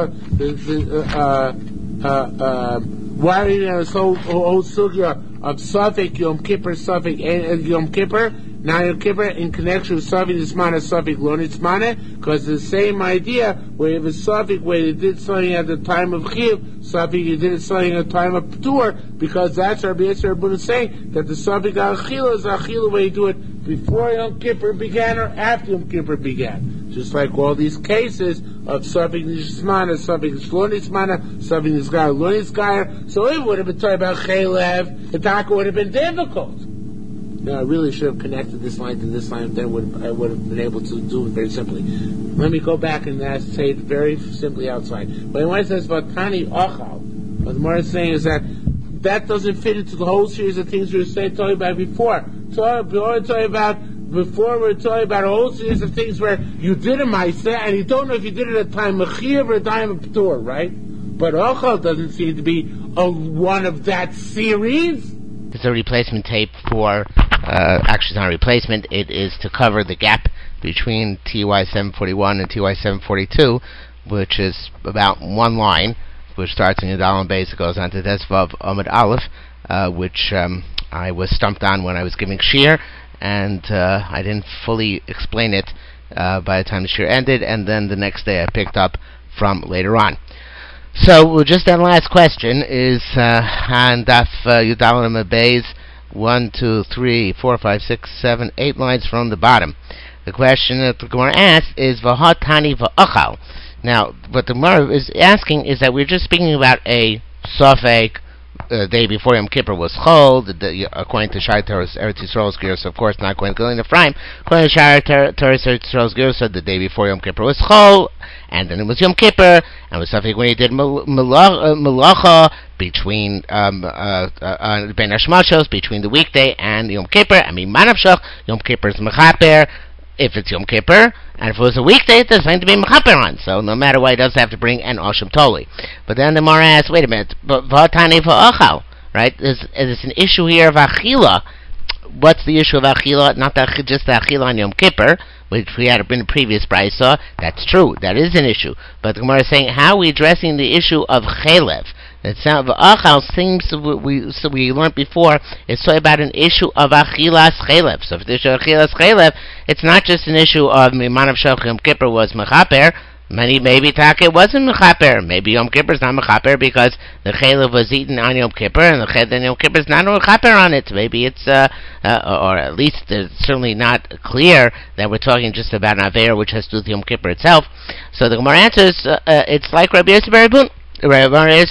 Why did this whole sugya of Safek Yom Kippur, Safek Yom Kippur? Now Yom Kippur in connection with Safik Nismana, Safik Lo Nismana, because the same idea where if a Safik where you did something at the time of Chiv, Safik you did something at the time of Ptur, because that's Rabbi Yisrael Rabun is saying that the Safik Achila is Achila where you do it before Yom Kippur began or after Yom Kippur began. Just like all these cases of Safik Nismana, Safik Lo Nismana, Safik Nisgar Lo Nisgar, so it would have been talking about Chelev, the Taka would have been difficult. No, I really should have connected this line to this line, then I would have been able to do it very simply. Let me go back and say it very simply outside. But when it says Vatani Ochal, what the Gemara is saying is that doesn't fit into the whole series of things we were talking about before. Before we're talking about a whole series of things where you did a Maaseh and you don't know if you did it at a time of Chiv or a time of Ptur, right? But Ochal doesn't seem to be one of that series. It's a replacement tape for, actually it's not a replacement, it is to cover the gap between TY 741 and TY 742, which is about one line, which starts in Yudal and Beis, goes on to Tesvav Amud Aleph, which I was stumped on when I was giving Shir, and I didn't fully explain it by the time the Shir ended, and then the next day I picked up from later on. So, just that last question is on Daf Yudal and Beis, 1, 2, 3, 4, 5, 6, 7, 8 lines from the bottom. The question that the Gemara asks is V'hatani v'achal. Now, what the Gemara is asking is that we're just speaking about a Safek day before Yom Kippur was Chol, according to Shai Torah's Eretz Yisrael's Gerus, of course, not according to Gilin Ephraim. According to Shai Torah's Eretz Yisrael's Gerus, the day before Yom Kippur was Chol, and then it was Yom Kippur, and was something when he did Malacha between Ben Hashmashos, between the weekday and Yom Kippur. I mean, Manavshach, Yom Kippur's Mechaper, if it's Yom Kippur, and if it was a weekday, there's going to be Mechaper on. So no matter what, he does have to bring an Osham Toli. But then the Mara asks, wait a minute, but V'hatani v'achal, right? There's an issue here of Achila. What's the issue of Achila? Not just the Achila on Yom Kippur, which we had in the previous brayso. That's true. That is an issue. But the Gemara is saying, how are we addressing the issue of Chelev? That sound V'achal seems we learned before. It's so about an issue of Achilas Chelev. So if the issue of Achilas Chelev, it's not just an issue of Mimanav Shach Yom Kippur was Mechaper. Maybe Taka wasn't Mechaper. Maybe Yom Kippur's not Mechaper because the Chelev was eaten on Yom Kippur and the Yom Kippur's not Mechaper on it. Maybe it's, or at least it's certainly not clear that we're talking just about an Aveir which has to do with Yom Kippur itself. So the Gemara answers, it's like Rabbi Yosef Baribun. We're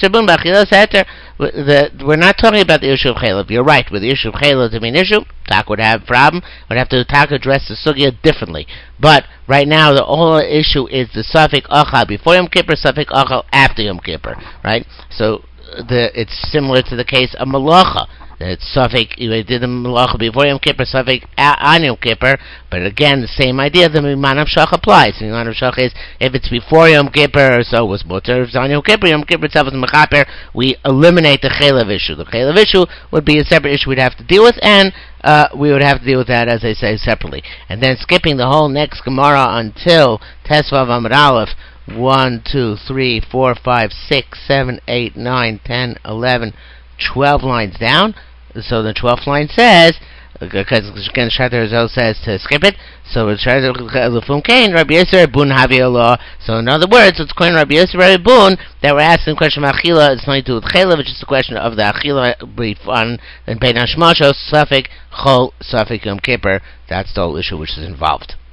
not talking about the issue of Chelev. You're right. With the issue of Chelev to be an issue, Tak would have a problem. Would have to address the sugya differently. But right now, the whole issue is the Safik Achal before Yom Kippur, Safik Achal after Yom Kippur. Right? So it's similar to the case of Malacha. It's Safik, you did the Malacha before Yom Kippur, Safik on Yom Kippur, but again, the same idea, the Mimanav Shach applies. The Mimanav Shach is, if it's before Yom Kippur, so it was Mutter. If it's on Yom Kippur itself is Mechaper, we eliminate the Chelev issue. The Chelev issue would be a separate issue we'd have to deal with, and we would have to deal with that, as I say, separately. And then skipping the whole next Gemara until Tesvav Amud Aleph, 1, 2, 3, 4, 5, 6, 7, 8, 9, 10, 11, 12 lines down. So the 12th line says, because again Shatter says to skip it, so it's Shatter Lefum Kain, Rabbi Yisrael Bun Havi Allah. So in other words, it's going Rabbi Yisrael Bun that we're asking the question of Achila. It's nothing to do with Chelev, which is the question of the Achila brief on Ben Hashmashos, Safik Chol, Safik Yom Kippur. That's the whole issue which is involved.